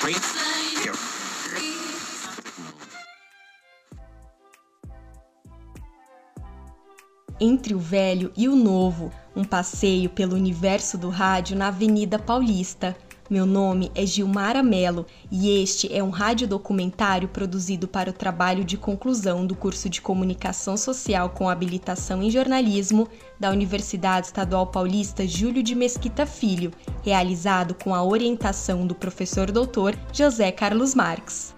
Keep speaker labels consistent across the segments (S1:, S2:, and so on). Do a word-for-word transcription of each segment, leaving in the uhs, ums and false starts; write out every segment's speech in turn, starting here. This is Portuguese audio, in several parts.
S1: Entre o Velho e o Novo, um passeio pelo universo do rádio na Avenida Paulista. Meu nome é Gilmara Mello e este é um radiodocumentário produzido para o trabalho de conclusão do curso de Comunicação Social com habilitação em jornalismo da Universidade Estadual Paulista Júlio de Mesquita Filho, realizado com a orientação do professor doutor José Carlos Marques.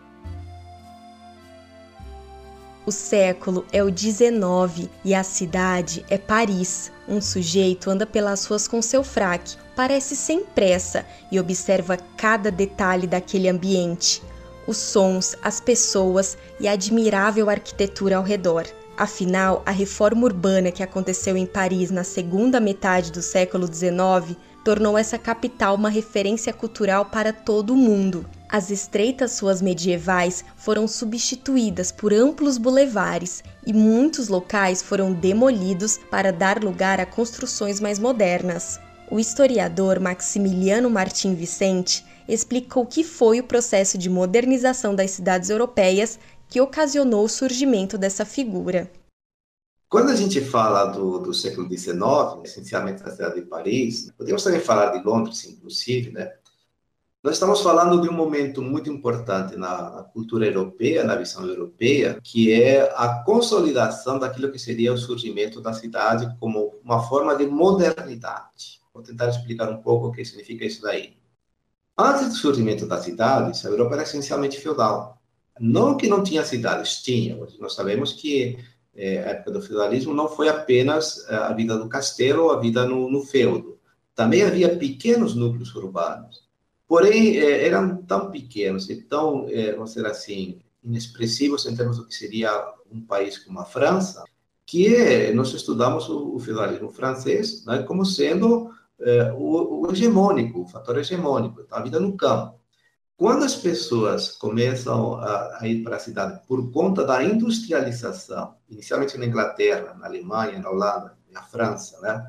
S1: O século é o dezenove e a cidade é Paris. Um sujeito anda pelas ruas com seu fraque, parece sem pressa e observa cada detalhe daquele ambiente. Os sons, as pessoas e a admirável arquitetura ao redor. Afinal, a reforma urbana que aconteceu em Paris na segunda metade do século dezenove tornou essa capital uma referência cultural para todo o mundo. As estreitas ruas medievais foram substituídas por amplos bulevares e muitos locais foram demolidos para dar lugar a construções mais modernas. O historiador Maximiliano Martim Vicente explicou que foi o processo de modernização das cidades europeias que ocasionou o surgimento dessa figura.
S2: Quando a gente fala do, do século dezenove, essencialmente da cidade de Paris, podemos também falar de Londres, inclusive, né? Nós estamos falando de um momento muito importante na, na cultura europeia, na visão europeia, que é a consolidação daquilo que seria o surgimento da cidade como uma forma de modernidade. Vou tentar explicar um pouco o que significa isso daí. Antes do surgimento das cidades, a Europa era essencialmente feudal. Não que não tinha cidades, tinha. Nós sabemos que eh, a época do feudalismo não foi apenas a vida do castelo ou a vida no, no feudo. Também havia pequenos núcleos urbanos. Porém, eh, eram tão pequenos e tão, eh, vamos dizer assim, inexpressivos em termos do que seria um país como a França, que eh, nós estudamos o, o feudalismo francês, né, como sendo eh, o, o hegemônico, o fator hegemônico, a vida no campo. Quando as pessoas começam a, a ir para a cidade por conta da industrialização, inicialmente na Inglaterra, na Alemanha, na Holanda, na França, né?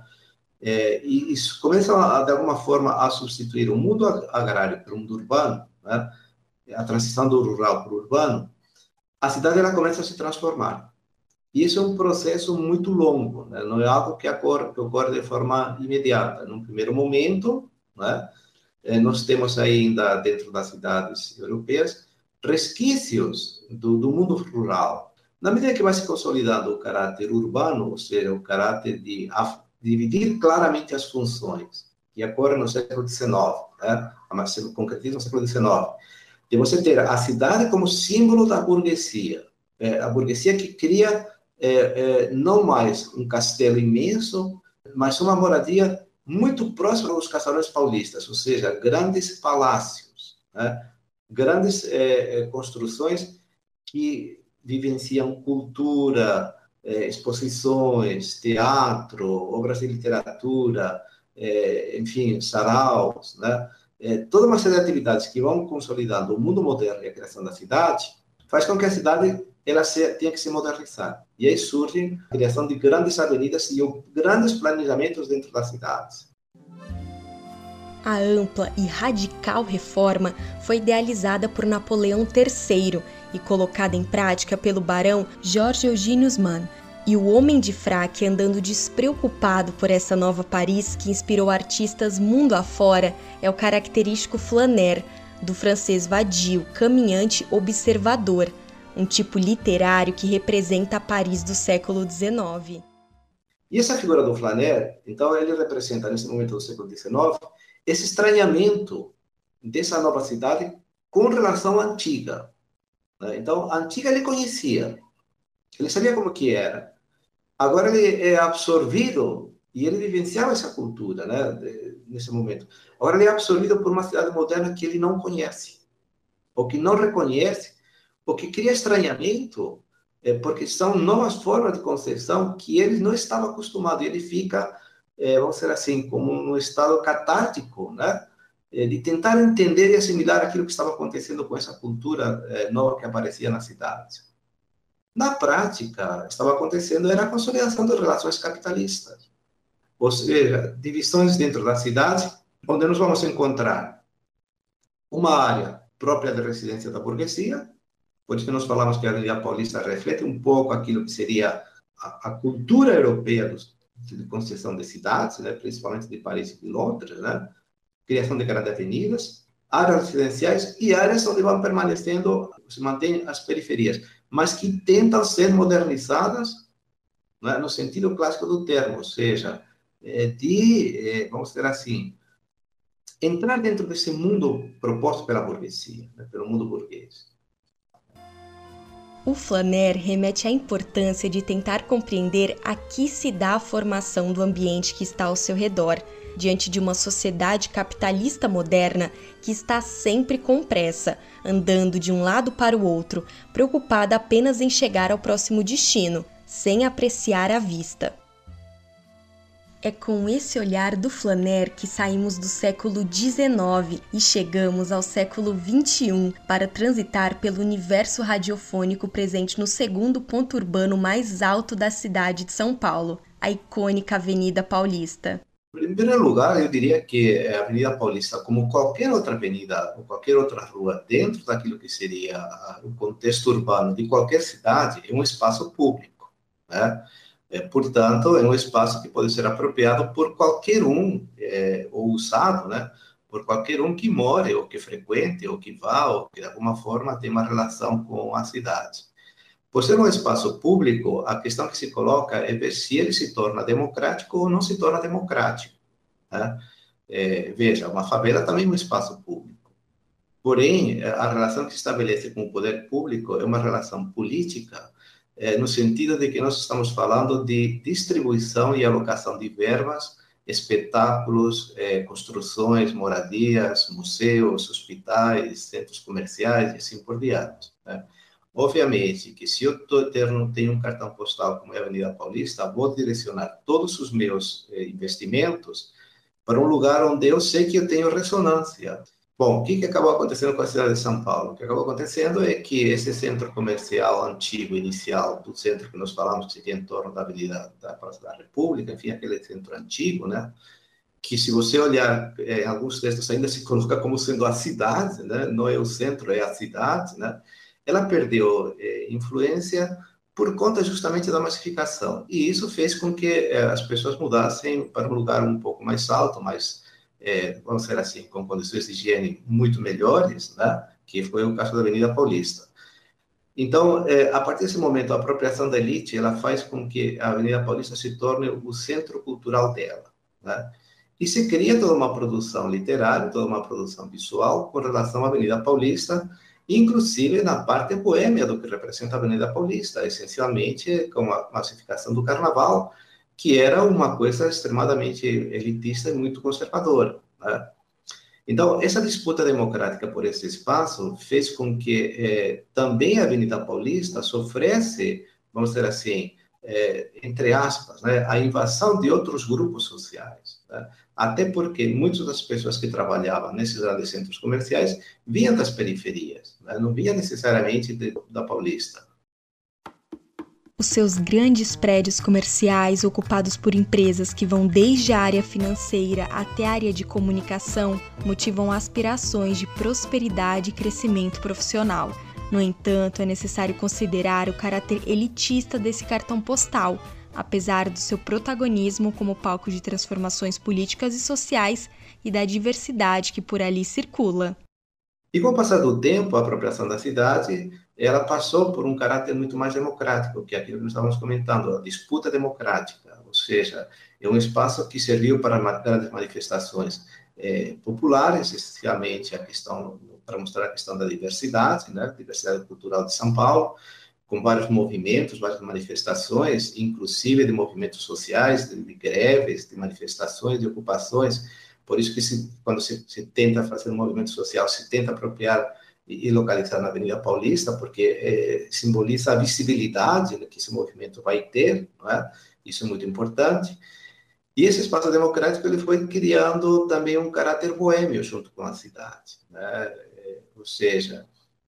S2: É, e isso começa, a, de alguma forma, a substituir o mundo agrário pelo mundo urbano, né? A transição do rural para o urbano, a cidade ela começa a se transformar. E isso é um processo muito longo, né? Não é algo que ocorre, que ocorre de forma imediata. Num primeiro momento, né? É, nós temos ainda, dentro das cidades europeias, resquícios do, do mundo rural. Na medida que vai se consolidando o caráter urbano, ou seja, o caráter de dividir claramente as funções, que ocorre no século dezenove, né? Mas se concretiza no século dezenove, de você ter a cidade como símbolo da burguesia, é, a burguesia que cria é, é, não mais um castelo imenso, mas uma moradia muito próxima dos casarões paulistas, ou seja, grandes palácios, né? Grandes é, construções que vivenciam cultura, É, exposições, teatro, obras de literatura, é, enfim, saraus, né? É, toda uma série de atividades que vão consolidando o mundo moderno e a criação da cidade, faz com que a cidade ela se, tenha que se modernizar. E aí surge a criação de grandes avenidas e grandes planejamentos dentro das cidades.
S1: A ampla e radical reforma foi idealizada por Napoleão terceiro e colocada em prática pelo barão Jorge Eugênius Mann. E o homem de fraque andando despreocupado por essa nova Paris que inspirou artistas mundo afora é o característico flaneur, do francês vadio, caminhante, observador, um tipo literário que representa a Paris do século dezenove.
S2: E essa figura do flaneur, então, ele representa, nesse momento do século dezenove, esse estranhamento dessa nova cidade com relação à antiga. Então, a antiga ele conhecia, ele sabia como que era. Agora ele é absorvido, e ele vivenciava essa cultura, né, nesse momento. Agora ele é absorvido por uma cidade moderna que ele não conhece, ou que não reconhece, ou que cria estranhamento, é, porque são novas formas de concepção que ele não estava acostumado. Ele fica, é, vamos dizer assim, como num estado catártico, né, de tentar entender e assimilar aquilo que estava acontecendo com essa cultura é, nova que aparecia nas cidades. Na prática, estava acontecendo era a consolidação das relações capitalistas, ou seja, divisões dentro da cidade, onde nós vamos encontrar uma área própria da residência da burguesia. Por isso que nós falamos que a Avenida Paulista reflete um pouco aquilo que seria a, a cultura europeia dos, de construção de cidades, né? Principalmente de Paris e de Londres, né? Criação de grandes avenidas, áreas residenciais e áreas onde vão permanecendo, se mantêm as periferias, mas que tentam ser modernizadas, né? No sentido clássico do termo, ou seja, de, vamos dizer assim, entrar dentro desse mundo proposto pela burguesia, né? Pelo mundo burguês.
S1: O Flaner remete à importância de tentar compreender a que se dá a formação do ambiente que está ao seu redor, diante de uma sociedade capitalista moderna que está sempre com pressa, andando de um lado para o outro, preocupada apenas em chegar ao próximo destino, sem apreciar a vista. É com esse olhar do Flaner que saímos do século dezenove e chegamos ao século vinte e um para transitar pelo universo radiofônico presente no segundo ponto urbano mais alto da cidade de São Paulo, a icônica Avenida Paulista.
S2: Em primeiro lugar, eu diria que a Avenida Paulista, como qualquer outra avenida ou qualquer outra rua, dentro daquilo que seria o contexto urbano de qualquer cidade, é um espaço público, né? É, portanto, é um espaço que pode ser apropriado por qualquer um, é, ou usado, né, por qualquer um que more, ou que frequente, ou que vá, ou que de alguma forma tem uma relação com a cidade. Por ser um espaço público, a questão que se coloca é ver se ele se torna democrático ou não se torna democrático, né? É, veja, uma favela também é um espaço público. Porém, a relação que se estabelece com o poder público é uma relação política, É, no sentido de que nós estamos falando de distribuição e alocação de verbas, espetáculos, é, construções, moradias, museus, hospitais, centros comerciais e assim por diante, né? Obviamente que se eu tô, ter, tenho um cartão postal como é a Avenida Paulista, vou direcionar todos os meus é, investimentos para um lugar onde eu sei que eu tenho ressonância. Bom, o que, que acabou acontecendo com a cidade de São Paulo? O que acabou acontecendo é que esse centro comercial antigo, inicial, do centro que nós falamos que fica em torno da Avenida da Praça da República, enfim, aquele centro antigo, né? Que se você olhar, é, alguns textos ainda se coloca como sendo a cidade, né? Não é o centro, é a cidade, né? Ela perdeu é, influência por conta justamente da massificação. E isso fez com que é, as pessoas mudassem para um lugar um pouco mais alto, mais É, vamos dizer assim, com condições de higiene muito melhores, né? Que foi o caso da Avenida Paulista. Então, é, a partir desse momento, a apropriação da elite, ela faz com que a Avenida Paulista se torne o centro cultural dela, né? E se cria toda uma produção literária, toda uma produção visual com relação à Avenida Paulista, inclusive na parte boêmia do que representa a Avenida Paulista, essencialmente com a massificação do carnaval, que era uma coisa extremadamente elitista e muito conservadora, né? Então, essa disputa democrática por esse espaço fez com que eh, também a Avenida Paulista sofresse, vamos dizer assim, eh, entre aspas, né, a invasão de outros grupos sociais, né? Até porque muitas das pessoas que trabalhavam nesses grandes centros comerciais vinham das periferias, né? Não vinham necessariamente de, da Paulista.
S1: Os seus grandes prédios comerciais, ocupados por empresas que vão desde a área financeira até a área de comunicação, motivam aspirações de prosperidade e crescimento profissional. No entanto, é necessário considerar o caráter elitista desse cartão postal, apesar do seu protagonismo como palco de transformações políticas e sociais e da diversidade que por ali circula.
S2: E com o passar do tempo, a apropriação da cidade, ela passou por um caráter muito mais democrático, que é aquilo que nós estávamos comentando, a disputa democrática, ou seja, é um espaço que serviu para grandes manifestações eh, populares, essencialmente a questão, para mostrar a questão da diversidade, né, diversidade cultural de São Paulo, com vários movimentos, várias manifestações, inclusive de movimentos sociais, de, de greves, de manifestações, de ocupações. Por isso que se, quando se, se tenta fazer um movimento social, se tenta apropriar e, e localizar na Avenida Paulista, porque é, simboliza a visibilidade que esse movimento vai ter, não é? Isso é muito importante. E esse espaço democrático ele foi criando também um caráter boêmio junto com a cidade, né? É, ou seja,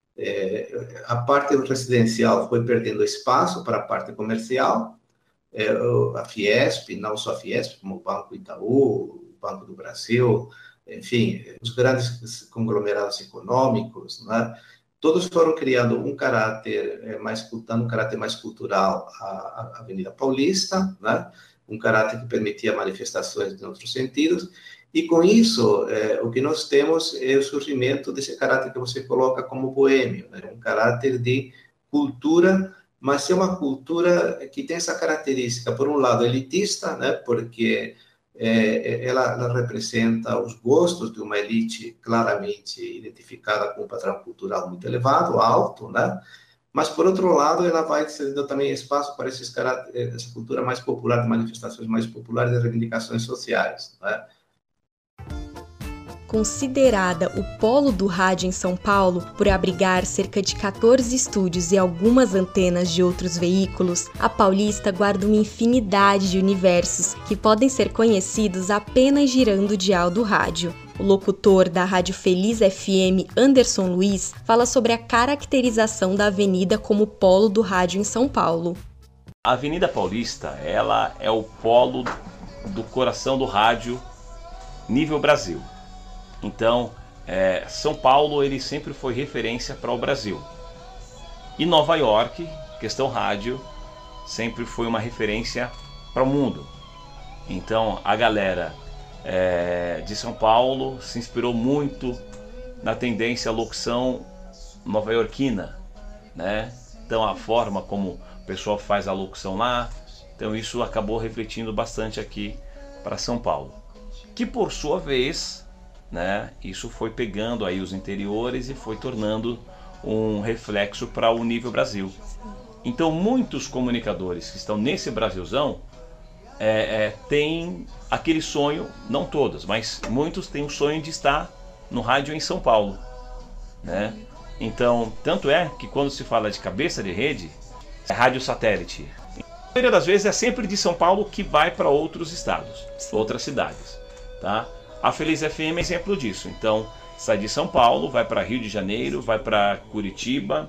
S2: é, a parte residencial foi perdendo espaço para a parte comercial, é, a Fiesp, não só a Fiesp, como o Banco Itaú, Banco do Brasil, enfim, os grandes conglomerados econômicos, né? Todos foram criando um caráter mais, dando um caráter mais cultural à Avenida Paulista, né? Um caráter que permitia manifestações em outros sentidos, e com isso, é, o que nós temos é o surgimento desse caráter que você coloca como boêmio, né? Um caráter de cultura, mas é uma cultura que tem essa característica, por um lado, elitista, né? Porque é, ela, ela representa os gostos de uma elite claramente identificada com um padrão cultural muito elevado, alto, né? Mas, por outro lado, ela vai cedendo também espaço para esses caráter, essa cultura mais popular, de manifestações mais populares, de reivindicações sociais, né?
S1: Considerada o polo do rádio em São Paulo, por abrigar cerca de quatorze estúdios e algumas antenas de outros veículos, a Paulista guarda uma infinidade de universos que podem ser conhecidos apenas girando o dial do rádio. O locutor da Rádio Feliz F M, Anderson Luiz, fala sobre a caracterização da avenida como polo do rádio em São Paulo.
S3: A Avenida Paulista, ela é o polo do coração do rádio nível Brasil. Então, é, São Paulo ele sempre foi referência para o Brasil. E Nova York, questão rádio, sempre foi uma referência para o mundo. Então, a galera é, de São Paulo se inspirou muito na tendência à locução nova-iorquina, né? Então, a forma como o pessoal faz a locução lá, então isso acabou refletindo bastante aqui para São Paulo. Que, por sua vez, né, isso foi pegando aí os interiores e foi tornando um reflexo para o nível Brasil. Então muitos comunicadores que estão nesse Brasilzão é, é, têm aquele sonho, não todos, mas muitos têm o sonho de estar no rádio em São Paulo, né? Então, tanto é que quando se fala de cabeça de rede, é rádio satélite. A maioria das vezes é sempre de São Paulo que vai para outros estados, outras cidades, tá? A Feliz F M é exemplo disso. Então, sai de São Paulo, vai para Rio de Janeiro, vai para Curitiba,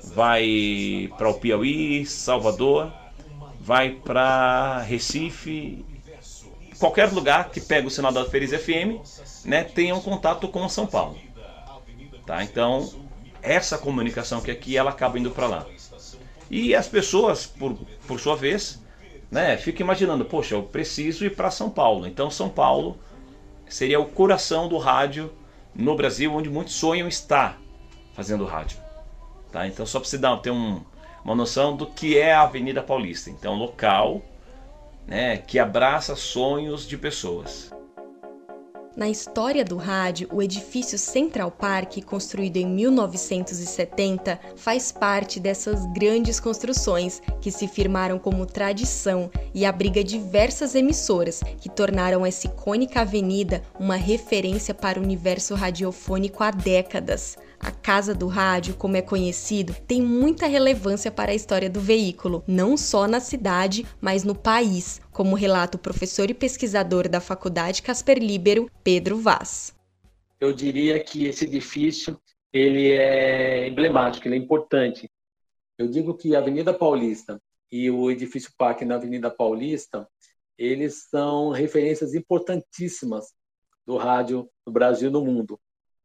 S3: vai para o Piauí, Salvador, vai para Recife, qualquer lugar que pega o sinal da Feliz F M, né, tenha um contato com São Paulo. Tá? Então, essa comunicação que aqui, ela acaba indo para lá. E as pessoas, por, por sua vez, né, ficam imaginando, poxa, eu preciso ir para São Paulo. Então, São Paulo seria o coração do rádio no Brasil, onde muitos sonham estar fazendo rádio. Tá? Então, só para você dar, ter um, uma noção do que é a Avenida Paulista. Então, local, né, que abraça sonhos de pessoas.
S1: Na história do rádio, o edifício Central Park, construído em mil novecentos e setenta, faz parte dessas grandes construções que se firmaram como tradição e abriga diversas emissoras que tornaram essa icônica avenida uma referência para o universo radiofônico há décadas. A Casa do Rádio, como é conhecido, tem muita relevância para a história do veículo, não só na cidade, mas no país, como relata o professor e pesquisador da Faculdade Casper Libero, Pedro Vaz.
S4: Eu diria que esse edifício ele é emblemático, ele é importante. Eu digo que a Avenida Paulista e o edifício Parque na Avenida Paulista, eles são referências importantíssimas do rádio no Brasil e no mundo,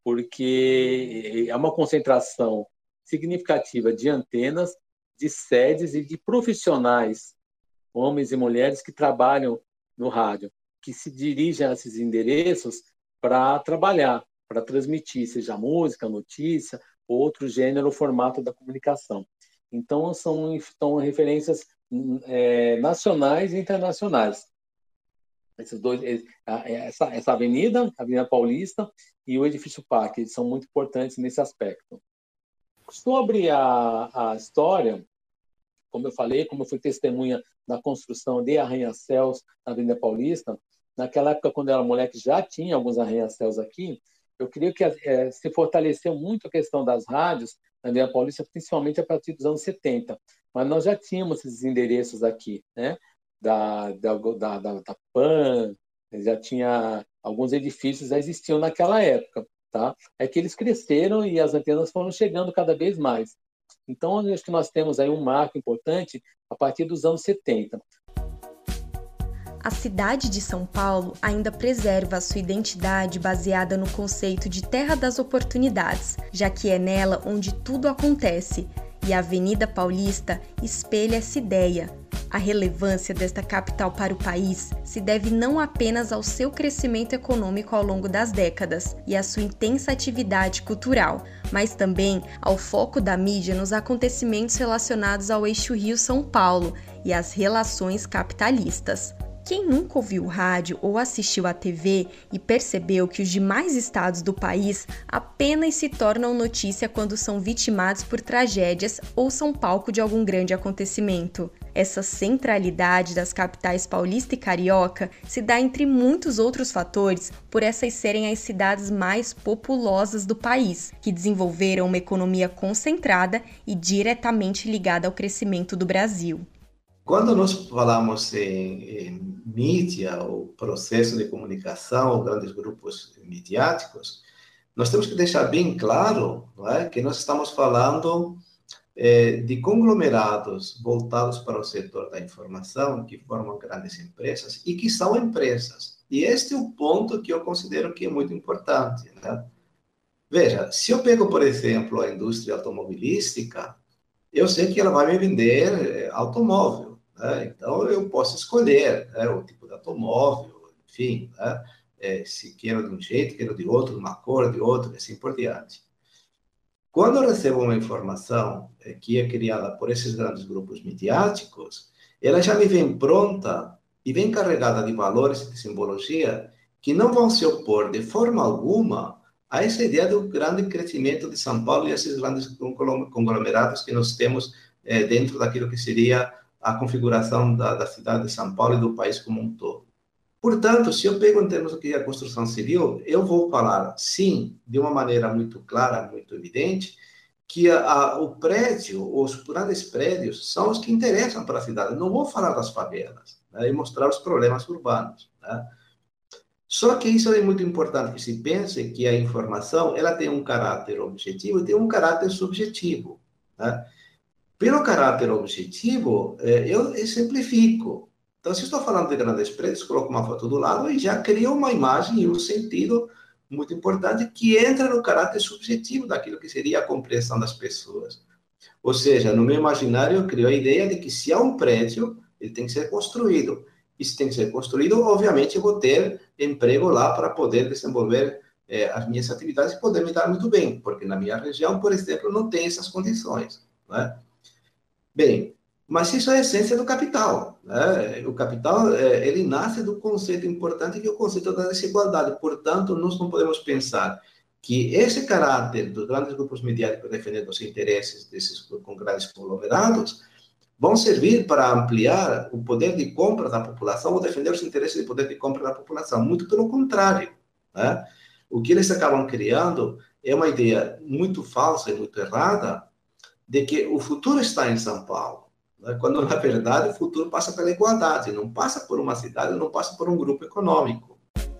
S4: porque é uma concentração significativa de antenas, de sedes e de profissionais, homens e mulheres que trabalham no rádio, que se dirigem a esses endereços para trabalhar, para transmitir, seja música, notícia, ou outro gênero ou formato da comunicação. Então, são, são referências é, nacionais e internacionais. Esses dois, essa, essa avenida, a Avenida Paulista e o edifício Parque, eles são muito importantes nesse aspecto. Sobre a, a história, como eu falei, como eu fui testemunha da construção de arranha-céus na Avenida Paulista, naquela época, quando eu era moleque, já tinha alguns arranha-céus aqui. Eu creio que é, se fortaleceu muito a questão das rádios na Avenida Paulista, principalmente a partir dos anos setenta. Mas nós já tínhamos esses endereços aqui, né? Da, da, da, da, da PAN, já tinha alguns edifícios, já existiam naquela época, tá? É que eles cresceram e as antenas foram chegando cada vez mais. Então, acho que nós temos aí um marco importante a partir dos anos setenta.
S1: A cidade de São Paulo ainda preserva a sua identidade baseada no conceito de terra das oportunidades, já que é nela onde tudo acontece, e a Avenida Paulista espelha essa ideia. A relevância desta capital para o país se deve não apenas ao seu crescimento econômico ao longo das décadas e à sua intensa atividade cultural, mas também ao foco da mídia nos acontecimentos relacionados ao eixo Rio-São Paulo e às relações capitalistas. Quem nunca ouviu rádio ou assistiu à T V e percebeu que os demais estados do país apenas se tornam notícia quando são vitimados por tragédias ou são palco de algum grande acontecimento? Essa centralidade das capitais paulista e carioca se dá, entre muitos outros fatores, por essas serem as cidades mais populosas do país, que desenvolveram uma economia concentrada e diretamente ligada ao crescimento do Brasil.
S2: Quando nós falamos em, em mídia, ou processo de comunicação, ou grandes grupos midiáticos, nós temos que deixar bem claro, não é, que nós estamos falando é, de conglomerados voltados para o setor da informação, que formam grandes empresas e que são empresas. E este é o ponto que eu considero que é muito importante, né? Veja, se eu pego, por exemplo, a indústria automobilística, eu sei que ela vai me vender automóvel, né? Então eu posso escolher, né, o tipo de automóvel, enfim, né? É, se quero de um jeito, quero de outro, de uma cor, de outro, e assim por diante. Quando eu recebo uma informação é, que é criada por esses grandes grupos midiáticos, ela já me vem pronta e vem carregada de valores e de simbologia que não vão se opor de forma alguma a essa ideia do grande crescimento de São Paulo e esses grandes conglomerados que nós temos é, dentro daquilo que seria a configuração da, da cidade de São Paulo e do país como um todo. Portanto, se eu pego em termos do que é a construção civil, eu vou falar, sim, de uma maneira muito clara, muito evidente, que a, a, o prédio, os grandes prédios, são os que interessam para a cidade. Não vou falar das favelas, né, e mostrar os problemas urbanos, né? Só que isso é muito importante que se pense que a informação ela tem um caráter objetivo e tem um caráter subjetivo, né? Pelo caráter objetivo, eu exemplifico. Então, se estou falando de grandes prédios, coloco uma foto do lado e já crio uma imagem e um sentido muito importante que entra no caráter subjetivo daquilo que seria a compreensão das pessoas. Ou seja, no meu imaginário, eu crio a ideia de que se há um prédio, ele tem que ser construído. E se tem que ser construído, obviamente, eu vou ter emprego lá para poder desenvolver eh, as minhas atividades e poder me dar muito bem, porque na minha região, por exemplo, não tem essas condições, né? Bem, mas isso é a essência do capital, né? O capital, é, ele nasce do conceito importante que é o conceito da desigualdade. Portanto, nós não podemos pensar que esse caráter dos grandes grupos midiáticos defendendo os interesses desses com grandes conglomerados vão servir para ampliar o poder de compra da população ou defender os interesses de poder de compra da população. Muito pelo contrário, né? O que eles acabam criando é uma ideia muito falsa e muito errada de que o futuro está em São Paulo, né? Quando, na verdade, o futuro passa pela igualdade, não passa por uma cidade, não passa por um grupo econômico.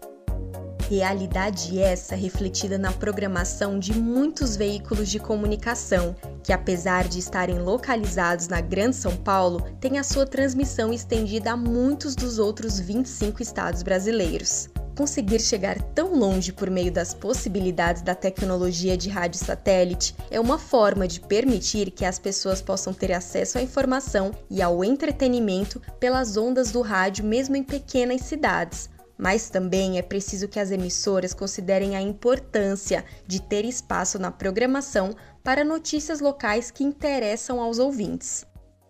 S1: Realidade essa refletida na programação de muitos veículos de comunicação, que apesar de estarem localizados na Grande São Paulo, têm a sua transmissão estendida a muitos dos outros vinte e cinco estados brasileiros. Conseguir chegar tão longe por meio das possibilidades da tecnologia de rádio satélite é uma forma de permitir que as pessoas possam ter acesso à informação e ao entretenimento pelas ondas do rádio mesmo em pequenas cidades. Mas também é preciso que as emissoras considerem a importância de ter espaço na programação para notícias locais que interessam aos ouvintes.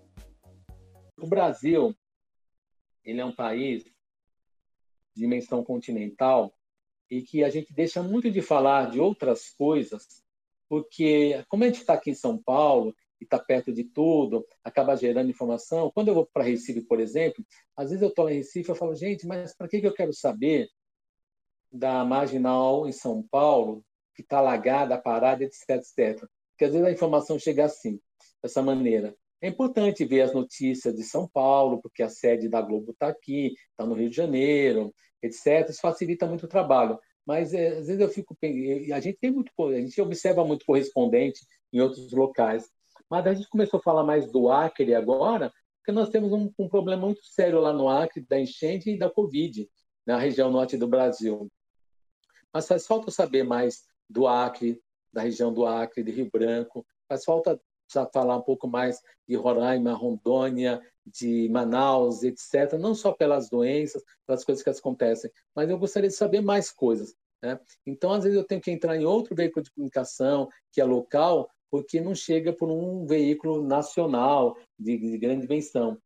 S4: O Brasil, ele é um país de dimensão continental e que a gente deixa muito de falar de outras coisas, porque como a gente está aqui em São Paulo e está perto de tudo, acaba gerando informação. Quando eu vou para Recife, por exemplo, às vezes eu estou em Recife e eu falo, gente, mas para que eu quero saber da Marginal em São Paulo, que está alagada, parada, etc, etcétera. Porque às vezes a informação chega assim, dessa maneira. É importante ver as notícias de São Paulo, porque a sede da Globo está aqui, está no Rio de Janeiro, etcétera. Isso facilita muito o trabalho. Mas é, às vezes eu fico... A gente tem muito... A gente observa muito correspondente em outros locais. Mas a gente começou a falar mais do Acre agora, porque nós temos um, um problema muito sério lá no Acre, da enchente e da Covid, na região norte do Brasil. Mas faz falta saber mais do Acre, da região do Acre, de Rio Branco, faz falta já falar um pouco mais de Roraima, Rondônia, de Manaus, etcétera, não só pelas doenças, pelas coisas que acontecem, mas eu gostaria de saber mais coisas, né? Então, às vezes, eu tenho que entrar em outro veículo de comunicação, que é local, porque não chega por um veículo nacional de, de grande dimensão.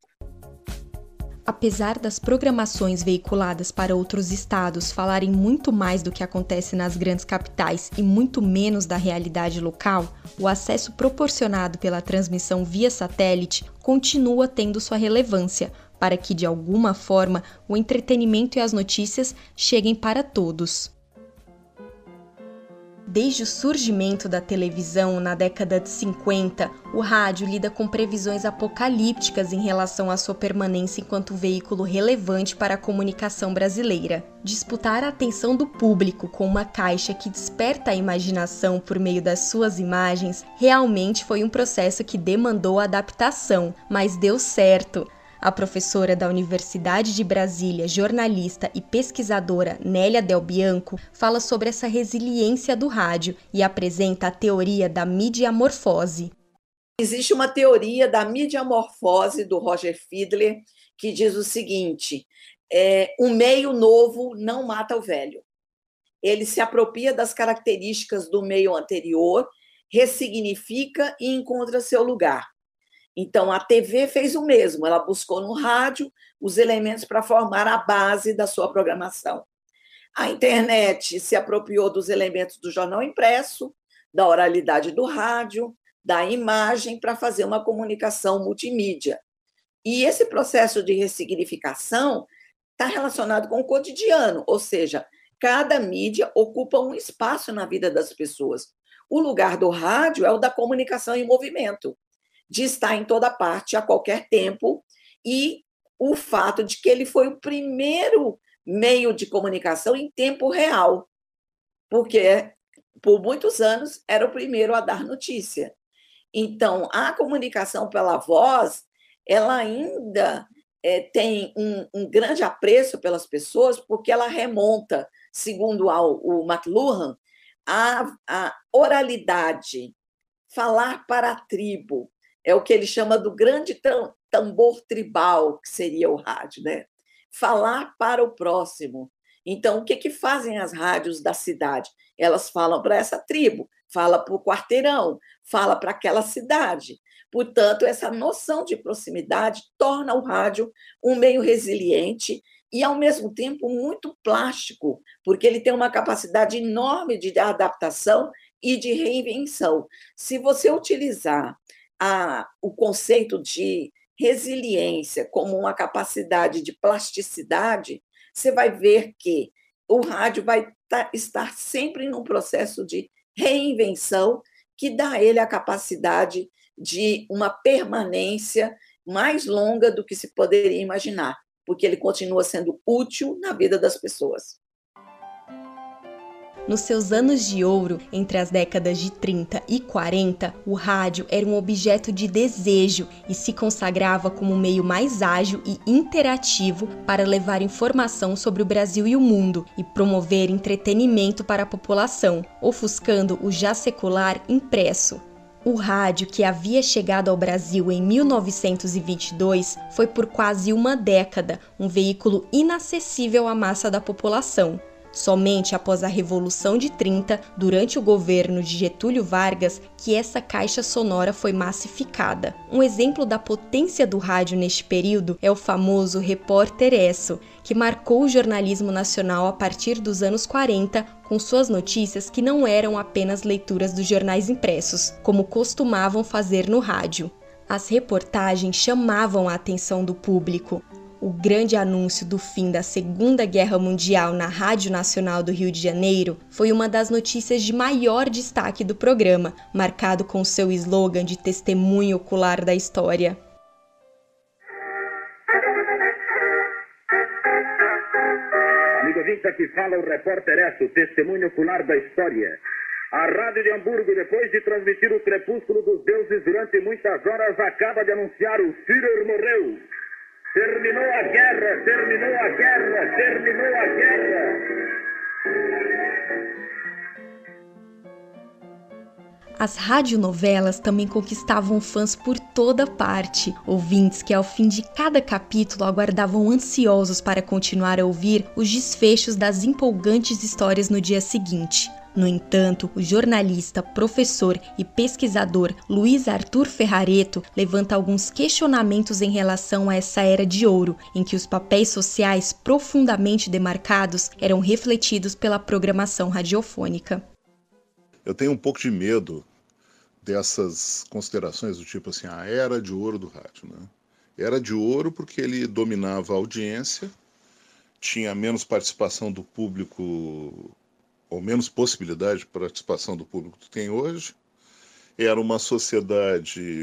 S1: Apesar das programações veiculadas para outros estados falarem muito mais do que acontece nas grandes capitais e muito menos da realidade local, o acesso proporcionado pela transmissão via satélite continua tendo sua relevância, para que, de alguma forma, o entretenimento e as notícias cheguem para todos. Desde o surgimento da televisão na década de cinquenta, o rádio lida com previsões apocalípticas em relação à sua permanência enquanto veículo relevante para a comunicação brasileira. Disputar a atenção do público com uma caixa que desperta a imaginação por meio das suas imagens realmente foi um processo que demandou adaptação, mas deu certo. A professora da Universidade de Brasília, jornalista e pesquisadora Nélia Del Bianco fala sobre essa resiliência do rádio e apresenta a teoria da midiamorfose.
S5: Existe uma teoria da midiamorfose do Roger Fidler que diz o seguinte: é, um meio novo não mata o velho. Ele se apropria das características do meio anterior, ressignifica e encontra seu lugar. Então, a T V fez o mesmo, ela buscou no rádio os elementos para formar a base da sua programação. A internet se apropriou dos elementos do jornal impresso, da oralidade do rádio, da imagem, para fazer uma comunicação multimídia. E esse processo de ressignificação está relacionado com o cotidiano, ou seja, cada mídia ocupa um espaço na vida das pessoas. O lugar do rádio é o da comunicação em movimento, de estar em toda parte, a qualquer tempo, e o fato de que ele foi o primeiro meio de comunicação em tempo real, porque por muitos anos era o primeiro a dar notícia. Então, a comunicação pela voz, ela ainda é, tem um, um grande apreço pelas pessoas, porque ela remonta, segundo o McLuhan, a, a oralidade, falar para a tribo. É o que ele chama do grande tambor tribal, que seria o rádio, né? Falar para o próximo. Então, o que, que fazem as rádios da cidade? Elas falam para essa tribo, fala para o quarteirão, fala para aquela cidade. Portanto, essa noção de proximidade torna o rádio um meio resiliente e, ao mesmo tempo, muito plástico, porque ele tem uma capacidade enorme de adaptação e de reinvenção. Se você utilizar A, o conceito de resiliência como uma capacidade de plasticidade, você vai ver que o rádio vai tá, estar sempre num processo de reinvenção que dá a ele a capacidade de uma permanência mais longa do que se poderia imaginar, porque ele continua sendo útil na vida das pessoas.
S1: Nos seus anos de ouro, entre as décadas de trinta e quarenta, o rádio era um objeto de desejo e se consagrava como o meio mais ágil e interativo para levar informação sobre o Brasil e o mundo e promover entretenimento para a população, ofuscando o já secular impresso. O rádio, que havia chegado ao Brasil em mil novecentos e vinte e dois, foi por quase uma década um veículo inacessível à massa da população. Somente após a Revolução de trinta, durante o governo de Getúlio Vargas, que essa caixa sonora foi massificada. Um exemplo da potência do rádio neste período é o famoso Repórter Esso, que marcou o jornalismo nacional a partir dos anos quarenta, com suas notícias que não eram apenas leituras dos jornais impressos, como costumavam fazer no rádio. As reportagens chamavam a atenção do público. O grande anúncio do fim da Segunda Guerra Mundial na Rádio Nacional do Rio de Janeiro foi uma das notícias de maior destaque do programa, marcado com seu slogan de testemunho ocular da história.
S6: Amigo ouvinte, aqui fala o repórter Esso, testemunho ocular da história. A Rádio de Hamburgo, depois de transmitir o crepúsculo dos deuses durante muitas horas, acaba de anunciar: o Führer morreu. Terminou a guerra, terminou a guerra, terminou a guerra.
S1: As radionovelas também conquistavam fãs por toda parte, ouvintes que ao fim de cada capítulo aguardavam ansiosos para continuar a ouvir os desfechos das empolgantes histórias no dia seguinte. No entanto, o jornalista, professor e pesquisador Luiz Arthur Ferrareto levanta alguns questionamentos em relação a essa era de ouro, em que os papéis sociais profundamente demarcados eram refletidos pela programação radiofônica.
S7: Eu tenho um pouco de medo dessas considerações do tipo assim, a era de ouro do rádio, né? Era de ouro porque ele dominava a audiência, tinha menos participação do público, ou menos possibilidade de participação do público que tem hoje. Era uma sociedade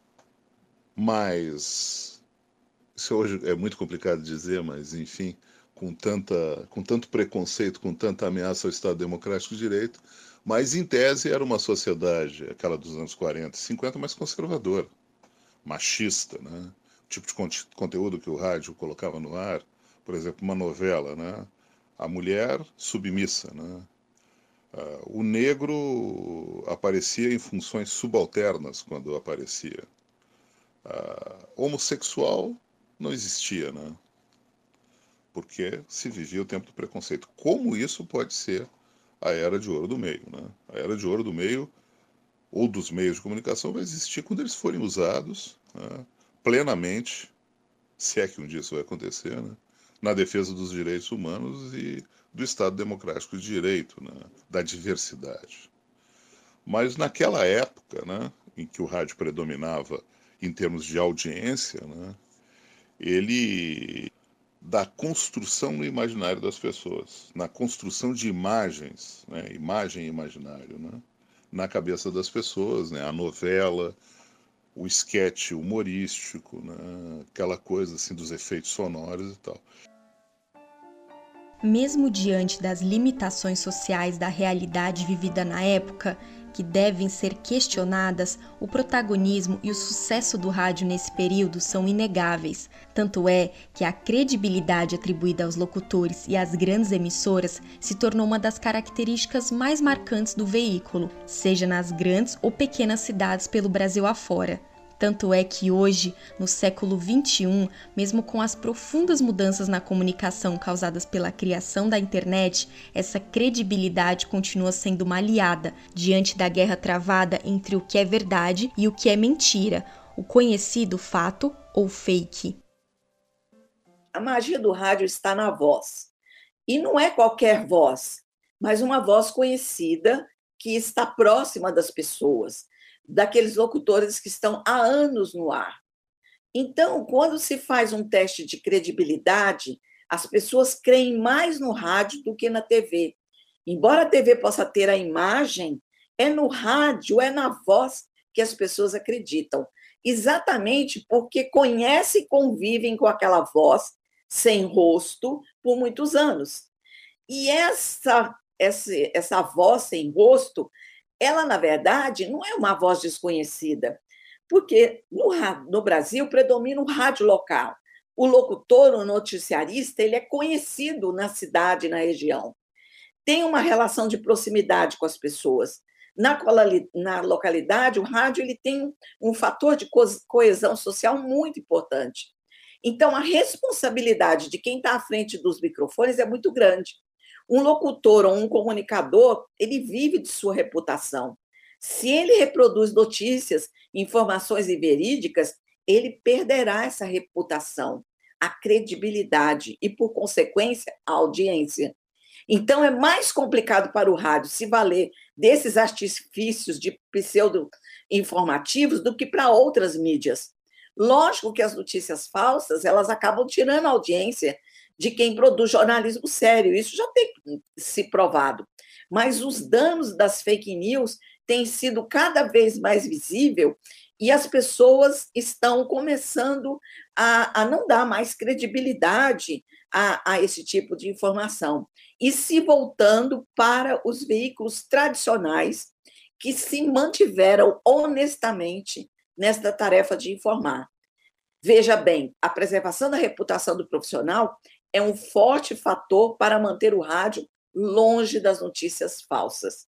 S7: mais, isso hoje é muito complicado dizer, mas enfim, com, tanta, com tanto preconceito, com tanta ameaça ao Estado Democrático de Direito, mas, em tese, era uma sociedade, aquela dos anos quarenta e cinquenta, mais conservadora, machista, né? O tipo de conte- conteúdo que o rádio colocava no ar, por exemplo, uma novela, né? A mulher submissa, né? Uh, o negro aparecia em funções subalternas quando aparecia. Uh, homossexual não existia, né? Porque se vivia o tempo do preconceito. Como isso pode ser a era de ouro do meio, né? A era de ouro do meio, ou dos meios de comunicação, vai existir quando eles forem usados, né, plenamente, se é que um dia isso vai acontecer, né, na defesa dos direitos humanos e do Estado Democrático de Direito, né, da diversidade. Mas naquela época, né, em que o rádio predominava em termos de audiência, né, ele... da construção no imaginário das pessoas, na construção de imagens, né, imagem e imaginário, né, na cabeça das pessoas, né, a novela, o esquete humorístico, né, aquela coisa assim dos efeitos sonoros e tal.
S1: Mesmo diante das limitações sociais da realidade vivida na época, que devem ser questionadas, o protagonismo e o sucesso do rádio nesse período são inegáveis. Tanto é que a credibilidade atribuída aos locutores e às grandes emissoras se tornou uma das características mais marcantes do veículo, seja nas grandes ou pequenas cidades pelo Brasil afora. Tanto é que hoje, no século vinte e um, mesmo com as profundas mudanças na comunicação causadas pela criação da internet, essa credibilidade continua sendo uma aliada diante da guerra travada entre o que é verdade e o que é mentira, o conhecido fato ou fake.
S5: A magia do rádio está na voz. E não é qualquer voz, mas uma voz conhecida que está próxima das pessoas, daqueles locutores que estão há anos no ar. Então, quando se faz um teste de credibilidade, as pessoas creem mais no rádio do que na T V. Embora a T V possa ter a imagem, é no rádio, é na voz que as pessoas acreditam. Exatamente porque conhecem e convivem com aquela voz sem rosto por muitos anos. E essa, essa, essa voz sem rosto, ela, na verdade, não é uma voz desconhecida, porque no, no Brasil predomina o rádio local. O locutor, o noticiarista, ele é conhecido na cidade, na região. Tem uma relação de proximidade com as pessoas. Na, na localidade, o rádio ele tem um fator de coesão social muito importante. Então, a responsabilidade de quem está à frente dos microfones é muito grande. Um locutor ou um comunicador, ele vive de sua reputação. Se ele reproduz notícias, informações inverídicas, ele perderá essa reputação, a credibilidade e, por consequência, a audiência. Então, é mais complicado para o rádio se valer desses artifícios de pseudo-informativos do que para outras mídias. Lógico que as notícias falsas, elas acabam tirando a audiência de quem produz jornalismo sério. Isso já tem se provado. Mas os danos das fake news têm sido cada vez mais visível e as pessoas estão começando a, a não dar mais credibilidade a, a esse tipo de informação e se voltando para os veículos tradicionais que se mantiveram honestamente nesta tarefa de informar. Veja bem, a preservação da reputação do profissional é um forte fator para manter o rádio longe das notícias falsas.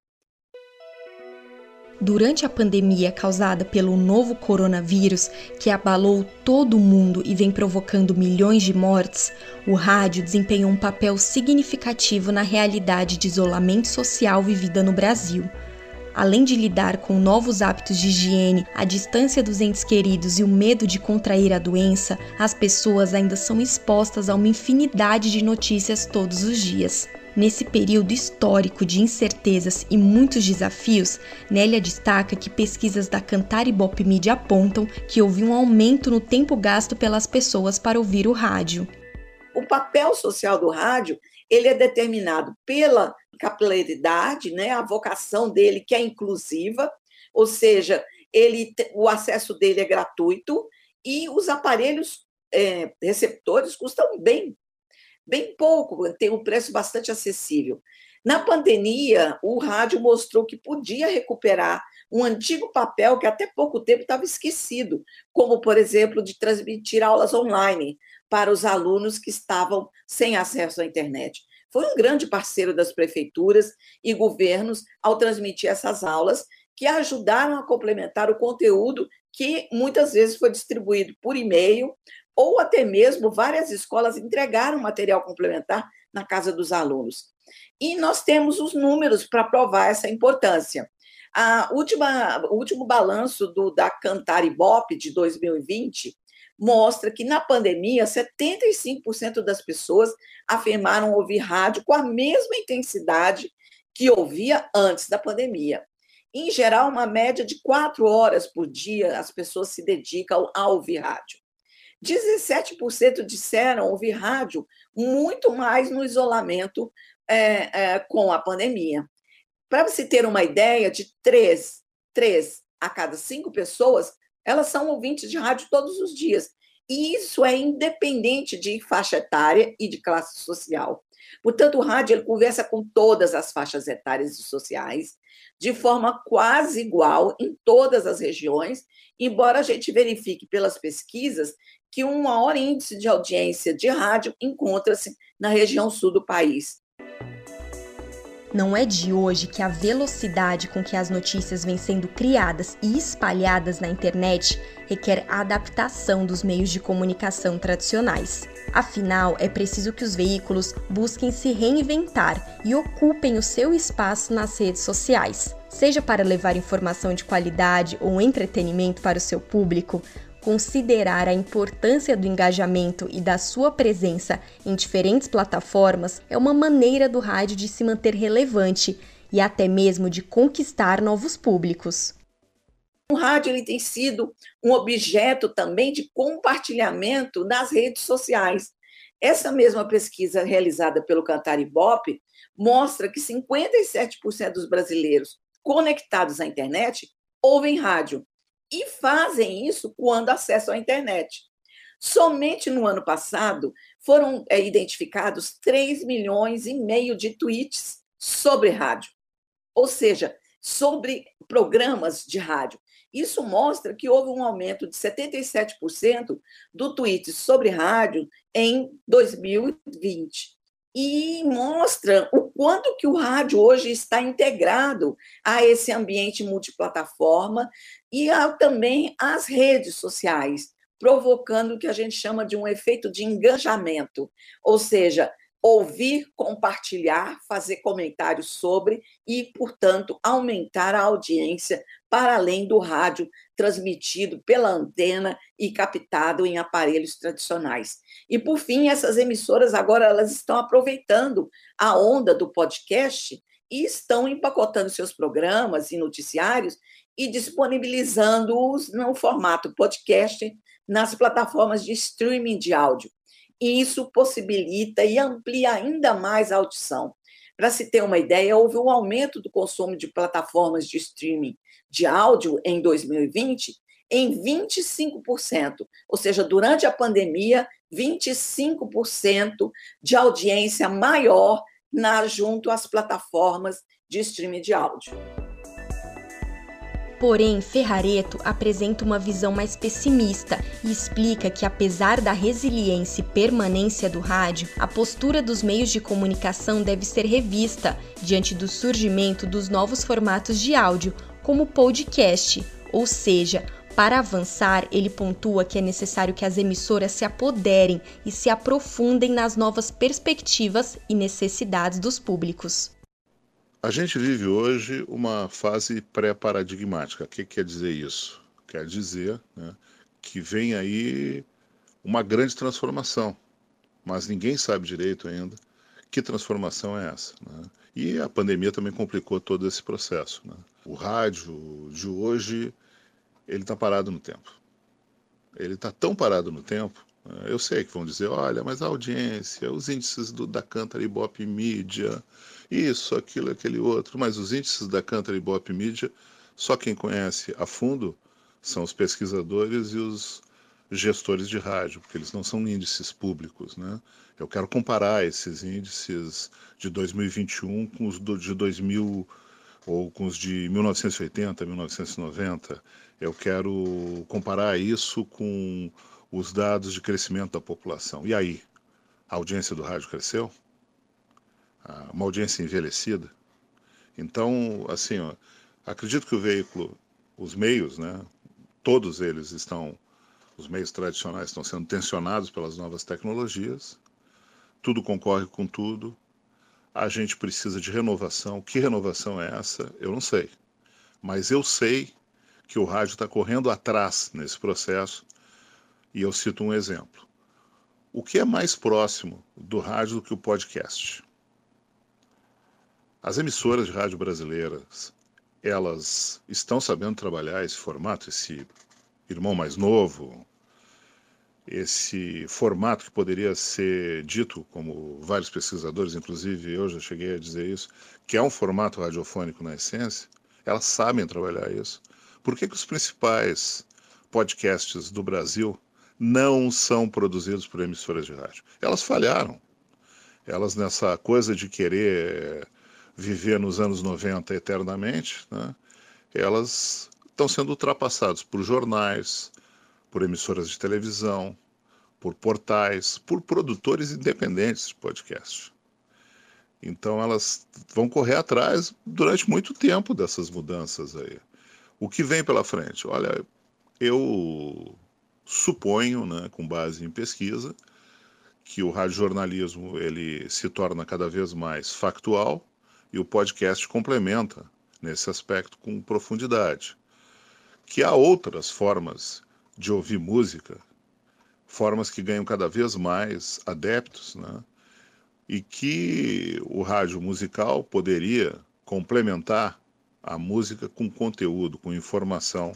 S1: Durante a pandemia causada pelo novo coronavírus, que abalou todo o mundo e vem provocando milhões de mortes, o rádio desempenhou um papel significativo na realidade de isolamento social vivida no Brasil. Além de lidar com novos hábitos de higiene, a distância dos entes queridos e o medo de contrair a doença, as pessoas ainda são expostas a uma infinidade de notícias todos os dias. Nesse período histórico de incertezas e muitos desafios, Nélia destaca que pesquisas da Cantar Ibope Media apontam que houve um aumento no tempo gasto pelas pessoas para ouvir o rádio.
S5: O papel social do rádio, ele é determinado pela capilaridade, né, a vocação dele que é inclusiva, ou seja, ele, o acesso dele é gratuito e os aparelhos é, receptores custam bem bem pouco, tem um preço bastante acessível. Na pandemia, o rádio mostrou que podia recuperar um antigo papel que até pouco tempo estava esquecido, como, por exemplo, de transmitir aulas online para os alunos que estavam sem acesso à internet. Foi um grande parceiro das prefeituras e governos ao transmitir essas aulas, que ajudaram a complementar o conteúdo que muitas vezes foi distribuído por e-mail, ou até mesmo várias escolas entregaram material complementar na casa dos alunos. E nós temos os números para provar essa importância. A última, o último balanço do, da Cantar Ibope de dois mil e vinte mostra que, na pandemia, setenta e cinco por cento das pessoas afirmaram ouvir rádio com a mesma intensidade que ouvia antes da pandemia. Em geral, uma média de quatro horas por dia as pessoas se dedicam a ouvir rádio. dezessete por cento disseram ouvir rádio muito mais no isolamento é, é, com a pandemia. Para você ter uma ideia, de três, três a cada cinco pessoas, elas são ouvintes de rádio todos os dias. E isso é independente de faixa etária e de classe social. Portanto, o rádio ele conversa com todas as faixas etárias e sociais, de forma quase igual em todas as regiões, embora a gente verifique pelas pesquisas que um maior índice de audiência de rádio encontra-se na região sul do país.
S1: Não é de hoje que a velocidade com que as notícias vêm sendo criadas e espalhadas na internet requer a adaptação dos meios de comunicação tradicionais. Afinal, é preciso que os veículos busquem se reinventar e ocupem o seu espaço nas redes sociais. Seja para levar informação de qualidade ou entretenimento para o seu público, considerar a importância do engajamento e da sua presença em diferentes plataformas é uma maneira do rádio de se manter relevante e até mesmo de conquistar novos públicos.
S5: O rádio ele tem sido um objeto também de compartilhamento nas redes sociais. Essa mesma pesquisa realizada pelo Cantar Ibope mostra que cinquenta e sete por cento dos brasileiros conectados à internet ouvem rádio. E fazem isso quando acessam a internet. Somente no ano passado foram é, identificados três milhões e meio de tweets sobre rádio, ou seja, sobre programas de rádio. Isso mostra que houve um aumento de setenta e sete por cento do tweet sobre rádio em dois mil e vinte. E mostra o quanto que o rádio hoje está integrado a esse ambiente multiplataforma e a, também às redes sociais, provocando o que a gente chama de um efeito de engajamento, ou seja, ouvir, compartilhar, fazer comentários sobre e, portanto, aumentar a audiência para além do rádio transmitido pela antena e captado em aparelhos tradicionais. E, por fim, essas emissoras agora elas estão aproveitando a onda do podcast e estão empacotando seus programas e noticiários e disponibilizando-os no formato podcast nas plataformas de streaming de áudio. E isso possibilita e amplia ainda mais a audição. Para se ter uma ideia, houve um aumento do consumo de plataformas de streaming de áudio em dois mil e vinte em vinte e cinco por cento, ou seja, durante a pandemia, vinte e cinco por cento de audiência maior na, junto às plataformas de streaming de áudio.
S1: Porém, Ferrareto apresenta uma visão mais pessimista e explica que, apesar da resiliência e permanência do rádio, a postura dos meios de comunicação deve ser revista diante do surgimento dos novos formatos de áudio, como o podcast, ou seja, para avançar, ele pontua que é necessário que as emissoras se apoderem e se aprofundem nas novas perspectivas e necessidades dos públicos.
S7: A gente vive hoje uma fase pré-paradigmática. O que quer dizer isso? Quer dizer, né, que vem aí uma grande transformação, mas ninguém sabe direito ainda que transformação é essa, né? E a pandemia também complicou todo esse processo, né? O rádio de hoje, ele está parado no tempo. Ele está tão parado no tempo, né? Eu sei que vão dizer, olha, mas a audiência, os índices do, da Kantar Ibope Mídia, isso, aquilo, aquele outro, mas os índices da Kantar Ibope Mídia, só quem conhece a fundo são os pesquisadores e os gestores de rádio, porque eles não são índices públicos, né? Eu quero comparar esses índices de dois mil e vinte e um com os do, de dois mil ou com os de mil novecentos e oitenta, mil novecentos e noventa. Eu quero comparar isso com os dados de crescimento da população. E aí, a audiência do rádio cresceu? Uma audiência envelhecida? Então, assim, ó, acredito que o veículo, os meios, né, todos eles estão, os meios tradicionais estão sendo tensionados pelas novas tecnologias, tudo concorre com tudo, a gente precisa de renovação. Que renovação é essa? Eu não sei. Mas eu sei que o rádio está correndo atrás nesse processo, e eu cito um exemplo. O que é mais próximo do rádio do que o podcast? As emissoras de rádio brasileiras, elas estão sabendo trabalhar esse formato, esse irmão mais novo, esse formato que poderia ser dito, como vários pesquisadores, inclusive eu já cheguei a dizer isso, que é um formato radiofônico na essência. Elas sabem trabalhar isso. Por que que os principais podcasts do Brasil não são produzidos por emissoras de rádio? Elas falharam. Elas, nessa coisa de querer viver nos anos noventa eternamente, né, elas estão sendo ultrapassadas por jornais, por emissoras de televisão, por portais, por produtores independentes de podcast. Então elas vão correr atrás durante muito tempo dessas mudanças aí. O que vem pela frente? Olha, eu suponho, né, com base em pesquisa, que o radiojornalismo ele se torna cada vez mais factual e o podcast complementa nesse aspecto com profundidade. Que há outras formas de ouvir música, formas que ganham cada vez mais adeptos, né? E que o rádio musical poderia complementar a música com conteúdo, com informação.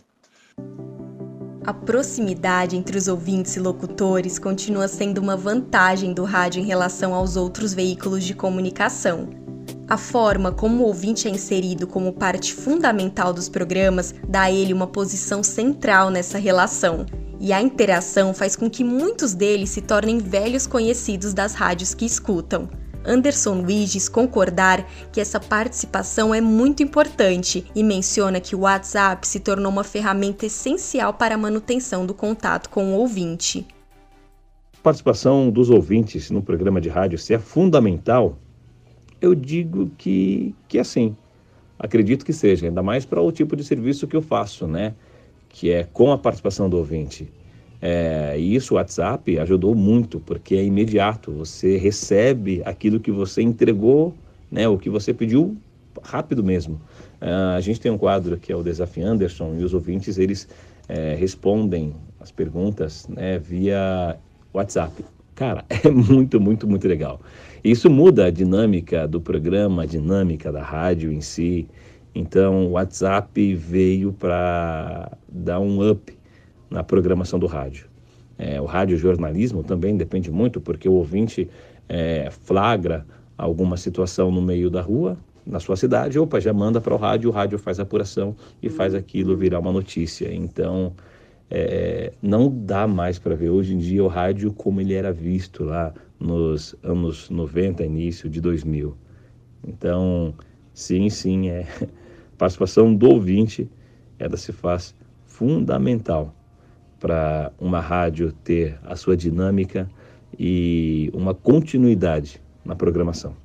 S1: A proximidade entre os ouvintes e locutores continua sendo uma vantagem do rádio em relação aos outros veículos de comunicação. A forma como o ouvinte é inserido como parte fundamental dos programas dá a ele uma posição central nessa relação. E a interação faz com que muitos deles se tornem velhos conhecidos das rádios que escutam. Anderson Luiz diz concordar que essa participação é muito importante e menciona que o WhatsApp se tornou uma ferramenta essencial para a manutenção do contato com o ouvinte.
S3: A participação dos ouvintes no programa de rádio se é fundamental, eu digo que, que é sim. Acredito que seja, ainda mais para o tipo de serviço que eu faço, né? Que é com a participação do ouvinte. É, e isso o WhatsApp ajudou muito, porque é imediato, você recebe aquilo que você entregou, né, o que você pediu rápido mesmo. Uh, a gente tem um quadro que é o Desafio Anderson, e os ouvintes eles é, respondem as perguntas, né, via WhatsApp. Cara, é muito, muito, muito legal. Isso muda a dinâmica do programa, a dinâmica da rádio em si. Então, o WhatsApp veio para dar um up na programação do rádio. É, o radiojornalismo também depende muito, porque o ouvinte é, flagra alguma situação no meio da rua, na sua cidade, opa, já manda para o rádio, o rádio faz a apuração e faz aquilo virar uma notícia. Então, é, não dá mais para ver hoje em dia o rádio como ele era visto lá nos anos noventa, início de dois mil. Então, sim, sim, é, a participação do ouvinte, ela se faz fundamental para uma rádio ter a sua dinâmica e uma continuidade na programação.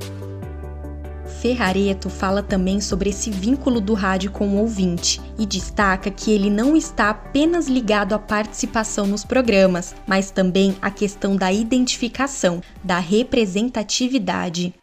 S1: Ferrareto fala também sobre esse vínculo do rádio com o ouvinte e destaca que ele não está apenas ligado à participação nos programas, mas também à questão da identificação, da representatividade.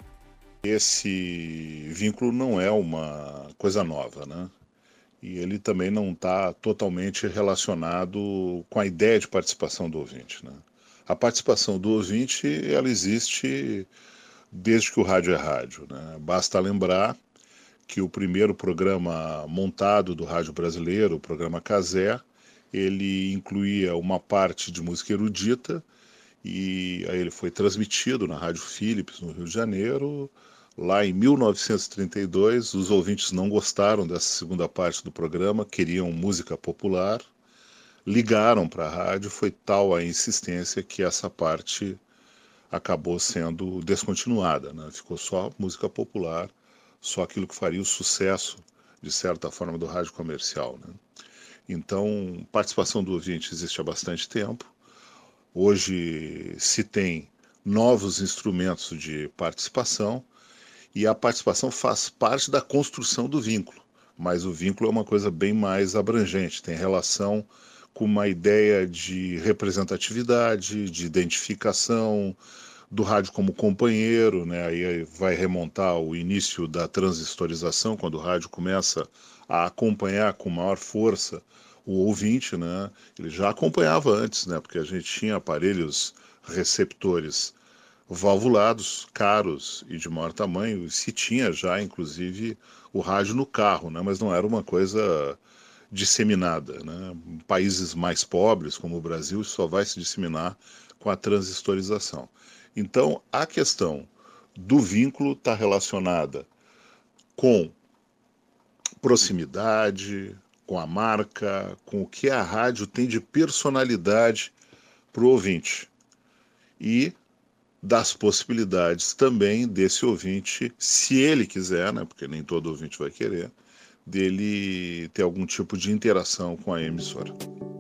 S7: Esse vínculo não é uma coisa nova, né? E ele também não está totalmente relacionado com a ideia de participação do ouvinte, né? A participação do ouvinte, ela existe desde que o rádio é rádio, né? Basta lembrar que o primeiro programa montado do rádio brasileiro, o programa Cazé, ele incluía uma parte de música erudita e aí ele foi transmitido na Rádio Philips, no Rio de Janeiro. Lá em mil novecentos e trinta e dois, os ouvintes não gostaram dessa segunda parte do programa, queriam música popular, ligaram para a rádio, foi tal a insistência que essa parte acabou sendo descontinuada, né? Ficou só música popular, só aquilo que faria o sucesso, de certa forma, do rádio comercial, né? Então, participação do ouvinte existe há bastante tempo. Hoje se tem novos instrumentos de participação e a participação faz parte da construção do vínculo, mas o vínculo é uma coisa bem mais abrangente, tem relação com uma ideia de representatividade, de identificação, do rádio como companheiro, né? Aí vai remontar ao início da transistorização, quando o rádio começa a acompanhar com maior força o ouvinte, né? Ele já acompanhava antes, né? Porque a gente tinha aparelhos receptores valvulados, caros e de maior tamanho, e se tinha já, inclusive, o rádio no carro, né? Mas não era uma coisa disseminada, né? Em países mais pobres, como o Brasil, isso só vai se disseminar com a transistorização. Então, a questão do vínculo está relacionada com proximidade, com a marca, com o que a rádio tem de personalidade para o ouvinte. E das possibilidades também desse ouvinte, se ele quiser, né, porque nem todo ouvinte vai querer, dele ter algum tipo de interação com a emissora.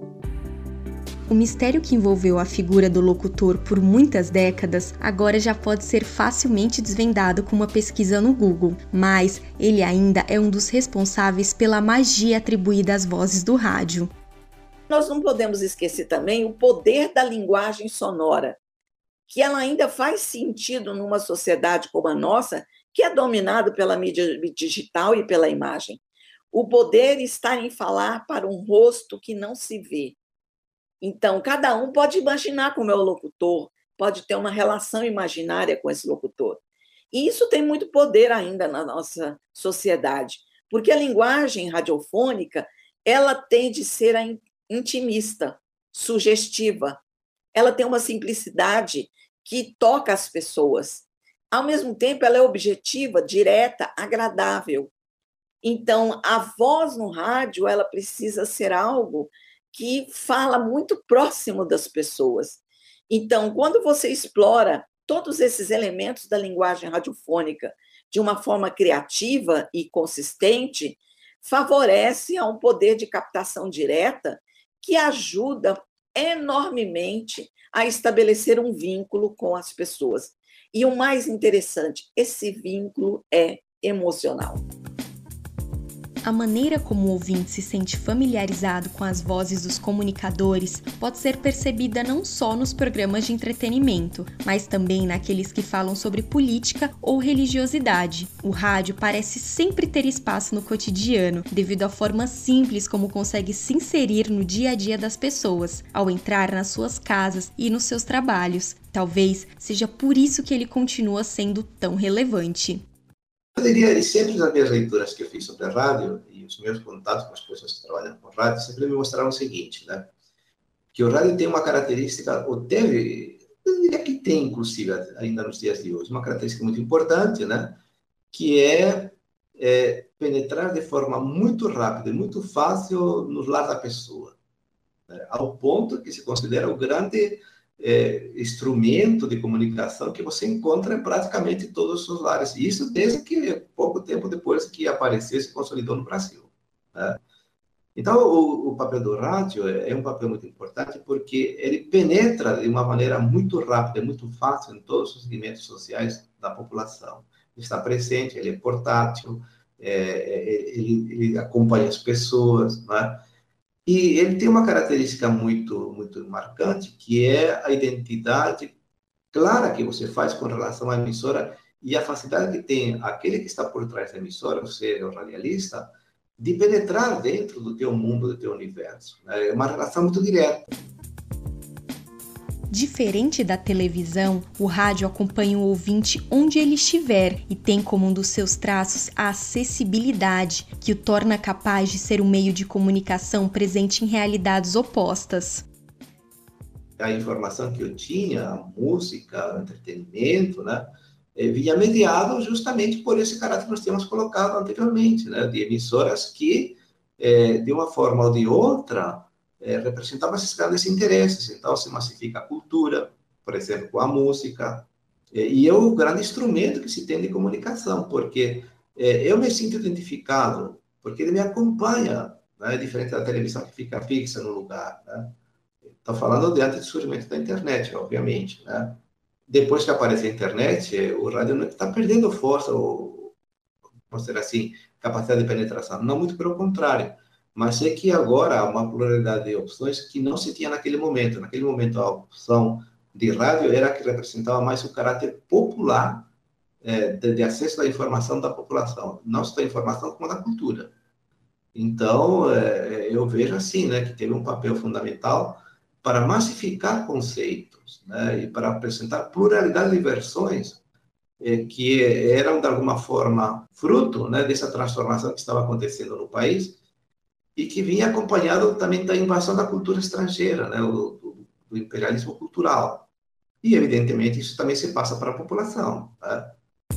S1: O mistério que envolveu a figura do locutor por muitas décadas agora já pode ser facilmente desvendado com uma pesquisa no Google, mas ele ainda é um dos responsáveis pela magia atribuída às vozes do rádio.
S5: Nós não podemos esquecer também o poder da linguagem sonora, que ela ainda faz sentido numa sociedade como a nossa, que é dominada pela mídia digital e pela imagem. O poder está em falar para um rosto que não se vê. Então, cada um pode imaginar como é o locutor, pode ter uma relação imaginária com esse locutor. E isso tem muito poder ainda na nossa sociedade, porque a linguagem radiofônica, ela tem de ser intimista, sugestiva. Ela tem uma simplicidade que toca as pessoas. Ao mesmo tempo, ela é objetiva, direta, agradável. Então, a voz no rádio, ela precisa ser algo que fala muito próximo das pessoas. Então, quando você explora todos esses elementos da linguagem radiofônica de uma forma criativa e consistente, favorece a um poder de captação direta que ajuda enormemente a estabelecer um vínculo com as pessoas. E o mais interessante, esse vínculo é emocional.
S1: A maneira como o ouvinte se sente familiarizado com as vozes dos comunicadores pode ser percebida não só nos programas de entretenimento, mas também naqueles que falam sobre política ou religiosidade. O rádio parece sempre ter espaço no cotidiano, devido à forma simples como consegue se inserir no dia a dia das pessoas, ao entrar nas suas casas e nos seus trabalhos. Talvez seja por isso que ele continua sendo tão relevante.
S2: Eu diria, e sempre nas minhas leituras que eu fiz sobre a rádio, e os meus contatos com as pessoas que trabalham com rádio, sempre me mostraram o seguinte, né? Que o rádio tem uma característica, ou teve, eu diria que tem, inclusive, ainda nos dias de hoje, uma característica muito importante, né? Que é, é penetrar de forma muito rápida e muito fácil no lar da pessoa. né, ao ponto que se considera o grande é, instrumento de comunicação que você encontra em praticamente todos os seus lares. Isso desde que, pouco tempo depois que apareceu e se consolidou no Brasil, né? Então, o, o papel do rádio é, é um papel muito importante porque ele penetra de uma maneira muito rápida, muito fácil em todos os segmentos sociais da população. Ele está presente, ele é portátil, é, ele, ele acompanha as pessoas, né? E ele tem uma característica muito, muito marcante, que é a identidade clara que você faz com relação à emissora e a facilidade que tem aquele que está por trás da emissora, ou seja, o radialista, de penetrar dentro do teu mundo, do teu universo. É uma relação muito direta.
S1: Diferente da televisão, o rádio acompanha o ouvinte onde ele estiver e tem como um dos seus traços a acessibilidade, que o torna capaz de ser um meio de comunicação presente em realidades opostas.
S2: A informação que eu tinha, a música, o entretenimento, né, vinha mediado justamente por esse caráter que nós tínhamos colocado anteriormente, né, de emissoras que, é, de uma forma ou de outra, é, representavam esses grandes interesses. Então, se massifica a cultura, por exemplo, com a música, é, e é o grande instrumento que se tem de comunicação, porque é, eu me sinto identificado, porque ele me acompanha, né, diferente da televisão que fica fixa no lugar, né? Estou falando de antes do surgimento da internet, obviamente, né? Depois que aparece a internet, o rádio não está perdendo força, ou, vamos dizer assim, capacidade de penetração. Não, muito pelo contrário. Mas é que agora há uma pluralidade de opções que não se tinha naquele momento. Naquele momento, a opção de rádio era a que representava mais o caráter popular é, de, de acesso à informação da população. Não só da informação, como da cultura. Então, é, eu vejo assim, né, que teve um papel fundamental para massificar conceitos, né, e para apresentar pluralidade de versões eh, que eram, de alguma forma, fruto, né, dessa transformação que estava acontecendo no país e que vinha acompanhado também da invasão da cultura estrangeira, né, do, do, do imperialismo cultural. E, evidentemente, isso também se passa para a população, né?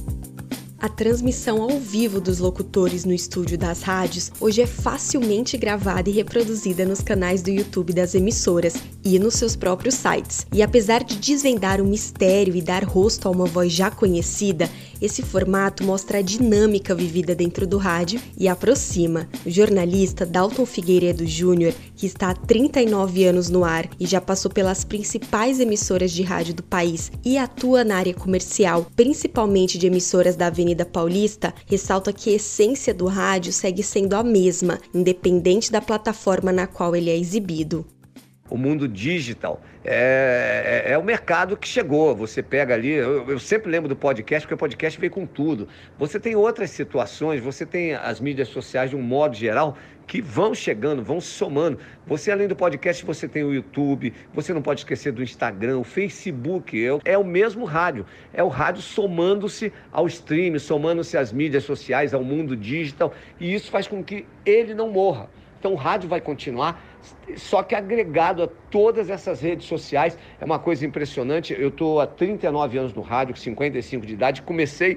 S1: A transmissão ao vivo dos locutores no estúdio das rádios hoje é facilmente gravada e reproduzida nos canais do YouTube das emissoras e nos seus próprios sites. E apesar de desvendar o mistério e dar rosto a uma voz já conhecida, esse formato mostra a dinâmica vivida dentro do rádio e aproxima. O jornalista Dalton Figueiredo Júnior, que está há trinta e nove anos no ar e já passou pelas principais emissoras de rádio do país e atua na área comercial, principalmente de emissoras da Avenida Paulista, ressalta que a essência do rádio segue sendo a mesma, independente da plataforma na qual ele é exibido.
S8: O mundo digital é, é, é o mercado que chegou. Você pega ali, eu, eu sempre lembro do podcast, porque o podcast veio com tudo. Você tem outras situações, você tem as mídias sociais de um modo geral que vão chegando, vão somando. Você, além do podcast, você tem o YouTube, você não pode esquecer do Instagram, o Facebook, é, é o mesmo rádio. É o rádio somando-se ao stream, somando-se às mídias sociais, ao mundo digital, e isso faz com que ele não morra. Então o rádio vai continuar, só que agregado a todas essas redes sociais. É uma coisa impressionante. Eu estou há trinta e nove anos no rádio, com cinquenta e cinco de idade. Comecei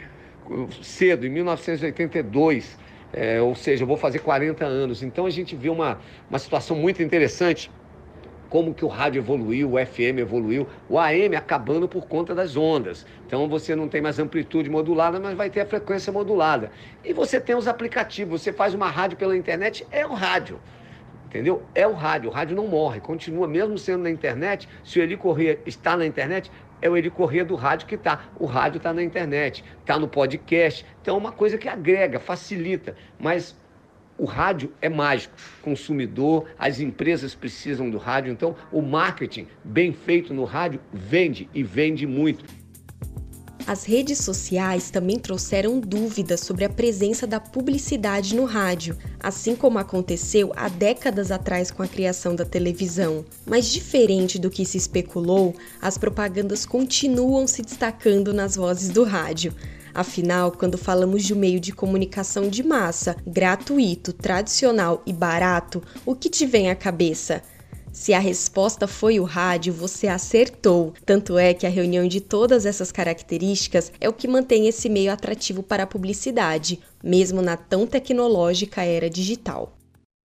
S8: cedo, em mil novecentos e oitenta e dois, é, ou seja, eu vou fazer quarenta anos. Então a gente vê uma, uma situação muito interessante, como que o rádio evoluiu, o F M evoluiu, o A M acabando por conta das ondas. Então você não tem mais amplitude modulada, mas vai ter a frequência modulada. E você tem os aplicativos, você faz uma rádio pela internet, é o rádio, entendeu? É o rádio, o rádio não morre, continua mesmo sendo na internet. Se o Eli Corrêa está na internet, é o Eli Corrêa do rádio que está. O rádio está na internet, está no podcast. Então é uma coisa que agrega, facilita, mas o rádio é mágico, consumidor, as empresas precisam do rádio, então o marketing bem feito no rádio vende e vende muito.
S1: As redes sociais também trouxeram dúvidas sobre a presença da publicidade no rádio, assim como aconteceu há décadas atrás com a criação da televisão. Mas diferente do que se especulou, as propagandas continuam se destacando nas vozes do rádio. Afinal, quando falamos de um meio de comunicação de massa, gratuito, tradicional e barato, o que te vem à cabeça? Se a resposta foi o rádio, você acertou. Tanto é que a reunião de todas essas características é o que mantém esse meio atrativo para a publicidade, mesmo na tão tecnológica era digital.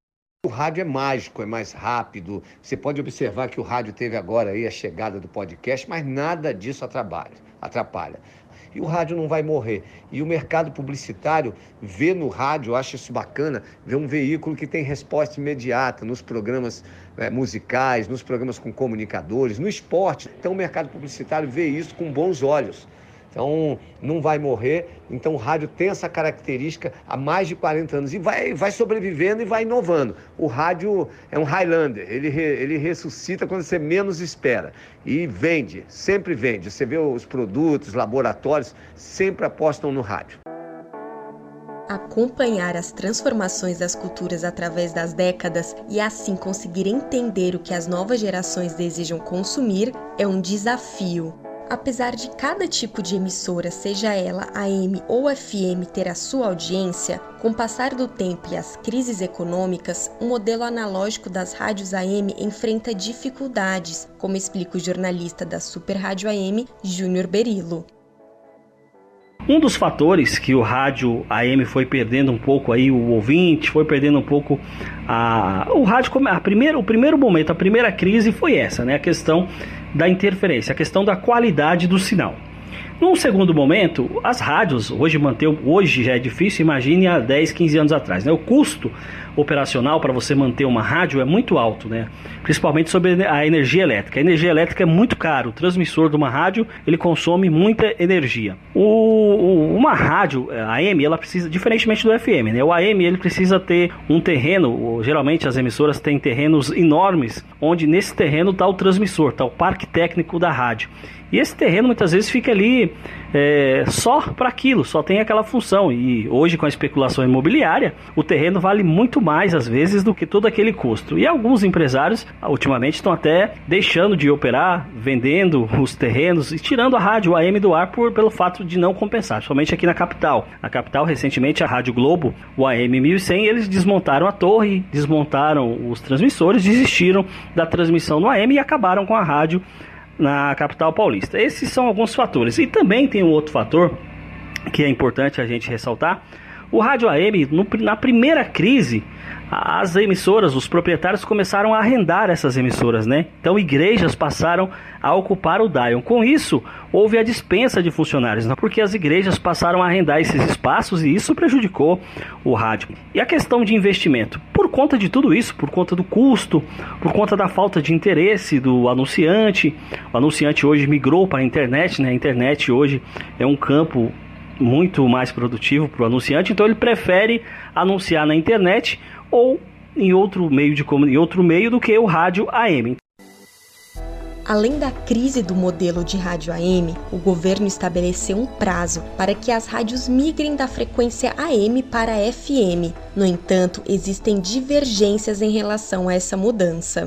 S8: O rádio é mágico, é mais rápido. Você pode observar que o rádio teve agora aí a chegada do podcast, mas nada disso atrapalha. atrapalha. E o rádio não vai morrer. E o mercado publicitário vê no rádio, eu acho isso bacana, vê um veículo que tem resposta imediata nos programas é, musicais, nos programas com comunicadores, no esporte. Então o mercado publicitário vê isso com bons olhos. Então, não vai morrer. Então, o rádio tem essa característica há mais de quarenta anos e vai, vai sobrevivendo e vai inovando. O rádio é um Highlander, ele, re, ele ressuscita quando você menos espera e vende, sempre vende. Você vê os produtos, laboratórios, sempre apostam no rádio.
S1: Acompanhar as transformações das culturas através das décadas e assim conseguir entender o que as novas gerações desejam consumir é um desafio. Apesar de cada tipo de emissora, seja ela A M ou F M, ter a sua audiência, com o passar do tempo e as crises econômicas, o modelo analógico das rádios A M enfrenta dificuldades, como explica o jornalista da Super Rádio A M, Júnior Berilo.
S9: Um dos fatores que o rádio A M foi perdendo um pouco aí o ouvinte, foi perdendo um pouco a, o rádio, a primeira, o primeiro momento, a primeira crise foi essa, né? A questão da interferência, a questão da qualidade do sinal. Num segundo momento, as rádios, hoje manter, hoje já é difícil, imagine há dez, quinze anos atrás, né? O custo operacional para você manter uma rádio é muito alto, né? Principalmente sobre a energia elétrica. A energia elétrica é muito caro, o transmissor de uma rádio, ele consome muita energia. O, o, uma rádio A M, ela precisa, diferentemente do F M, né? O A M, ele precisa ter um terreno, geralmente as emissoras têm terrenos enormes, onde nesse terreno está o transmissor, está o parque técnico da rádio. E esse terreno muitas vezes fica ali é, só para aquilo, só tem aquela função. E hoje, com a especulação imobiliária, o terreno vale muito mais às vezes do que todo aquele custo. E alguns empresários ultimamente estão até deixando de operar, vendendo os terrenos e tirando a rádio A M do ar por, pelo fato de não compensar, somente aqui na capital. Na capital, recentemente, a Rádio Globo, o A M mil e cem, eles desmontaram a torre, desmontaram os transmissores, desistiram da transmissão no A M e acabaram com a rádio na capital paulista. Esses são alguns fatores. E também tem um outro fator que é importante a gente ressaltar. O rádio A M, no, na primeira crise, as emissoras, os proprietários começaram a arrendar essas emissoras, né? Então igrejas passaram a ocupar o dial. Com isso, houve a dispensa de funcionários, né? Porque as igrejas passaram a arrendar esses espaços e isso prejudicou o rádio. E a questão de investimento? Por conta de tudo isso, por conta do custo, por conta da falta de interesse do anunciante, o anunciante hoje migrou para a internet, né? A internet hoje é um campo muito mais produtivo para o anunciante, então ele prefere anunciar na internet ou em outro meio de em outro meio do que o rádio A M.
S1: Além da crise do modelo de rádio A M, o governo estabeleceu um prazo para que as rádios migrem da frequência A M para F M. No entanto, existem divergências em relação a essa mudança.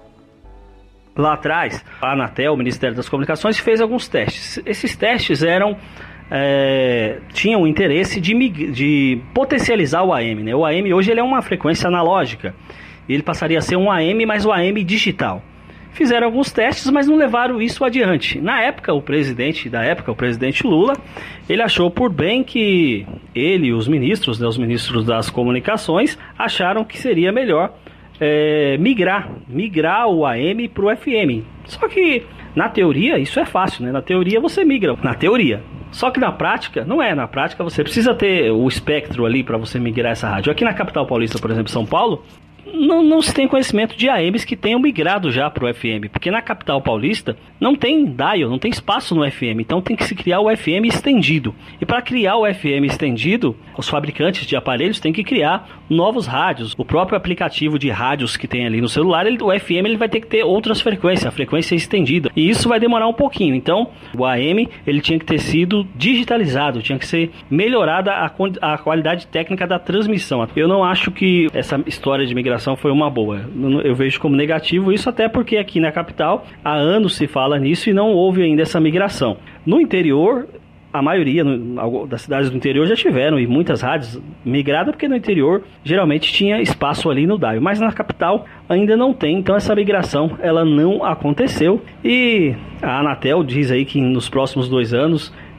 S9: Lá atrás, a Anatel, o Ministério das Comunicações, fez alguns testes. Esses testes eram É, tinha o interesse de, de potencializar o A M, né? O A M hoje ele é uma frequência analógica, ele passaria a ser um A M, mas o A M digital. Fizeram alguns testes, mas não levaram isso adiante. Na época, o presidente da época, o presidente Lula, ele achou por bem que ele e os ministros, né, os ministros das comunicações, acharam que seria melhor é, migrar, migrar o A M para o F M. Só que na teoria isso é fácil, né? Na teoria você migra, na teoria. Só que na prática, não é. Na prática você precisa ter o espectro ali para você migrar essa rádio. Aqui na capital paulista, por exemplo, São Paulo, não, não se tem conhecimento de A Ms que tenham migrado já para o F M. Porque na capital paulista não tem dial, não tem espaço no F M. Então tem que se criar o F M estendido. E para criar o F M estendido, os fabricantes de aparelhos têm que criar novos rádios. O próprio aplicativo de rádios que tem ali no celular, ele, o F M ele vai ter que ter outras frequências, a frequência estendida. E isso vai demorar um pouquinho. Então o A M ele tinha que ter sido digitalizado, tinha que ser melhorada a, a qualidade técnica da transmissão. Eu não acho que essa história de migração foi uma boa. Eu vejo como negativo isso, até porque aqui na capital há anos se fala nisso e não houve ainda essa migração. No interior, a maioria no, das cidades do interior já tiveram, e muitas rádios migradas, porque no interior geralmente tinha espaço ali no dial, mas na capital ainda não tem, então essa migração ela não aconteceu. E a Anatel diz aí que nos próximos dois anos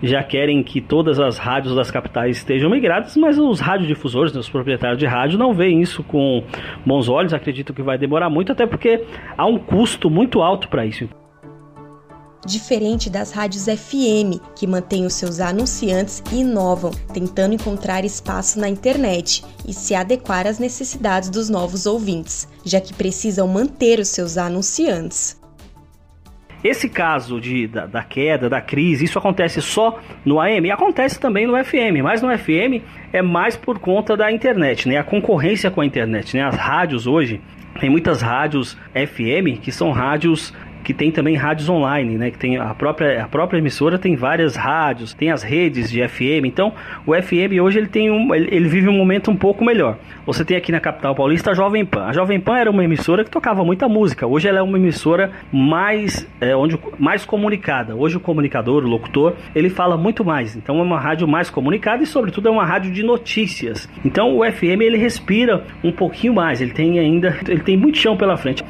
S9: já querem que todas as rádios das capitais estejam migradas, mas os radiodifusores, os proprietários de rádio, não veem isso com bons olhos, acreditam que vai demorar muito, até porque há um custo muito alto para isso.
S1: Diferente das rádios F M, que mantêm os seus anunciantes e inovam, tentando encontrar espaço na internet e se adequar às necessidades dos novos ouvintes, já que precisam manter os seus anunciantes.
S9: Esse caso de, da, da queda, da crise, isso acontece só no A M? Acontece também no F M, mas no F M é mais por conta da internet, né? A concorrência com a internet, né? As rádios hoje, tem muitas rádios F M que são rádios que tem também rádios online, né? Que tem a própria, a própria emissora tem várias rádios, tem as redes de F M. Então, o F M hoje ele tem um, ele, ele vive um momento um pouco melhor. Você tem aqui na capital paulista a Jovem Pan. A Jovem Pan era uma emissora que tocava muita música. Hoje ela é uma emissora mais, é, onde, mais comunicada. Hoje o comunicador, o locutor, ele fala muito mais. Então é uma rádio mais comunicada e, sobretudo, é uma rádio de notícias. Então o F M ele respira um pouquinho mais. Ele tem ainda, ele tem muito chão pela frente.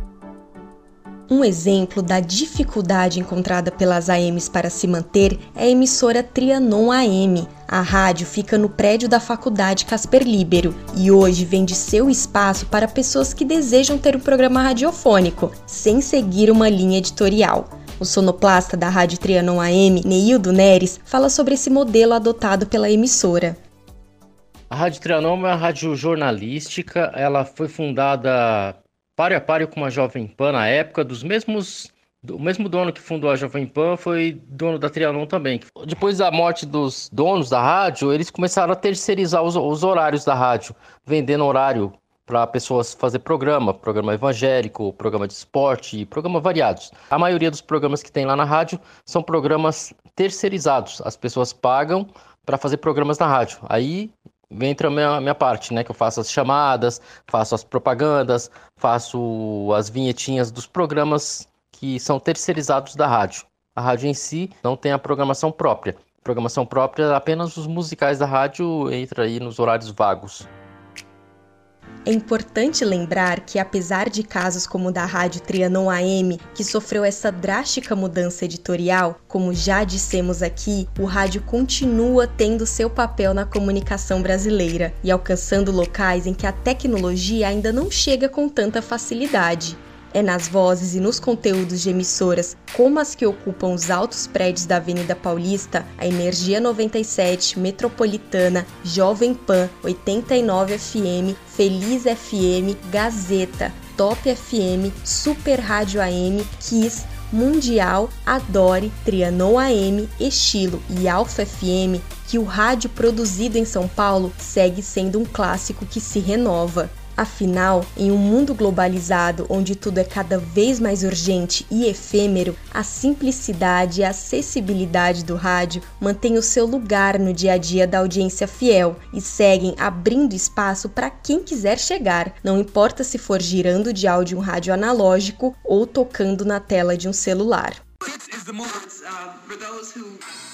S1: Um exemplo da dificuldade encontrada pelas A Ms para se manter é a emissora Trianon A M. A rádio fica no prédio da Faculdade Casper Libero e hoje vende seu espaço para pessoas que desejam ter um programa radiofônico, sem seguir uma linha editorial. O sonoplasta da rádio Trianon A M, Neildo Neres, fala sobre esse modelo adotado pela emissora.
S10: A Rádio Trianon é uma rádio jornalística, ela foi fundada páreo a páreo com a Jovem Pan na época, dos mesmos, o mesmo dono que fundou a Jovem Pan foi dono da Trianon também. Depois da morte dos donos da rádio, eles começaram a terceirizar os, os horários da rádio, vendendo horário para pessoas fazer programa, programa evangélico, programa de esporte, programa variados. A maioria dos programas que tem lá na rádio são programas terceirizados, as pessoas pagam para fazer programas na rádio. Aí entra a minha, minha parte, né? Que eu faço as chamadas, faço as propagandas, faço as vinhetinhas dos programas que são terceirizados da rádio. A rádio em si não tem a programação própria. A programação própria, apenas os musicais da rádio entra aí nos horários vagos.
S1: É importante lembrar que, apesar de casos como o da rádio Trianon A M, que sofreu essa drástica mudança editorial, como já dissemos aqui, o rádio continua tendo seu papel na comunicação brasileira e alcançando locais em que a tecnologia ainda não chega com tanta facilidade. É nas vozes e nos conteúdos de emissoras como as que ocupam os altos prédios da Avenida Paulista, a Energia noventa e sete, Metropolitana, Jovem Pan, oitenta e nove F M, Feliz F M, Gazeta, Top F M, Super Rádio A M, Kiss, Mundial, Adore, Trianon A M, Estilo e Alfa F M, que o rádio produzido em São Paulo segue sendo um clássico que se renova. Afinal, em um mundo globalizado onde tudo é cada vez mais urgente e efêmero, a simplicidade e a acessibilidade do rádio mantêm o seu lugar no dia a dia da audiência fiel e seguem abrindo espaço para quem quiser chegar, não importa se for girando de áudio um rádio analógico ou tocando na tela de um celular.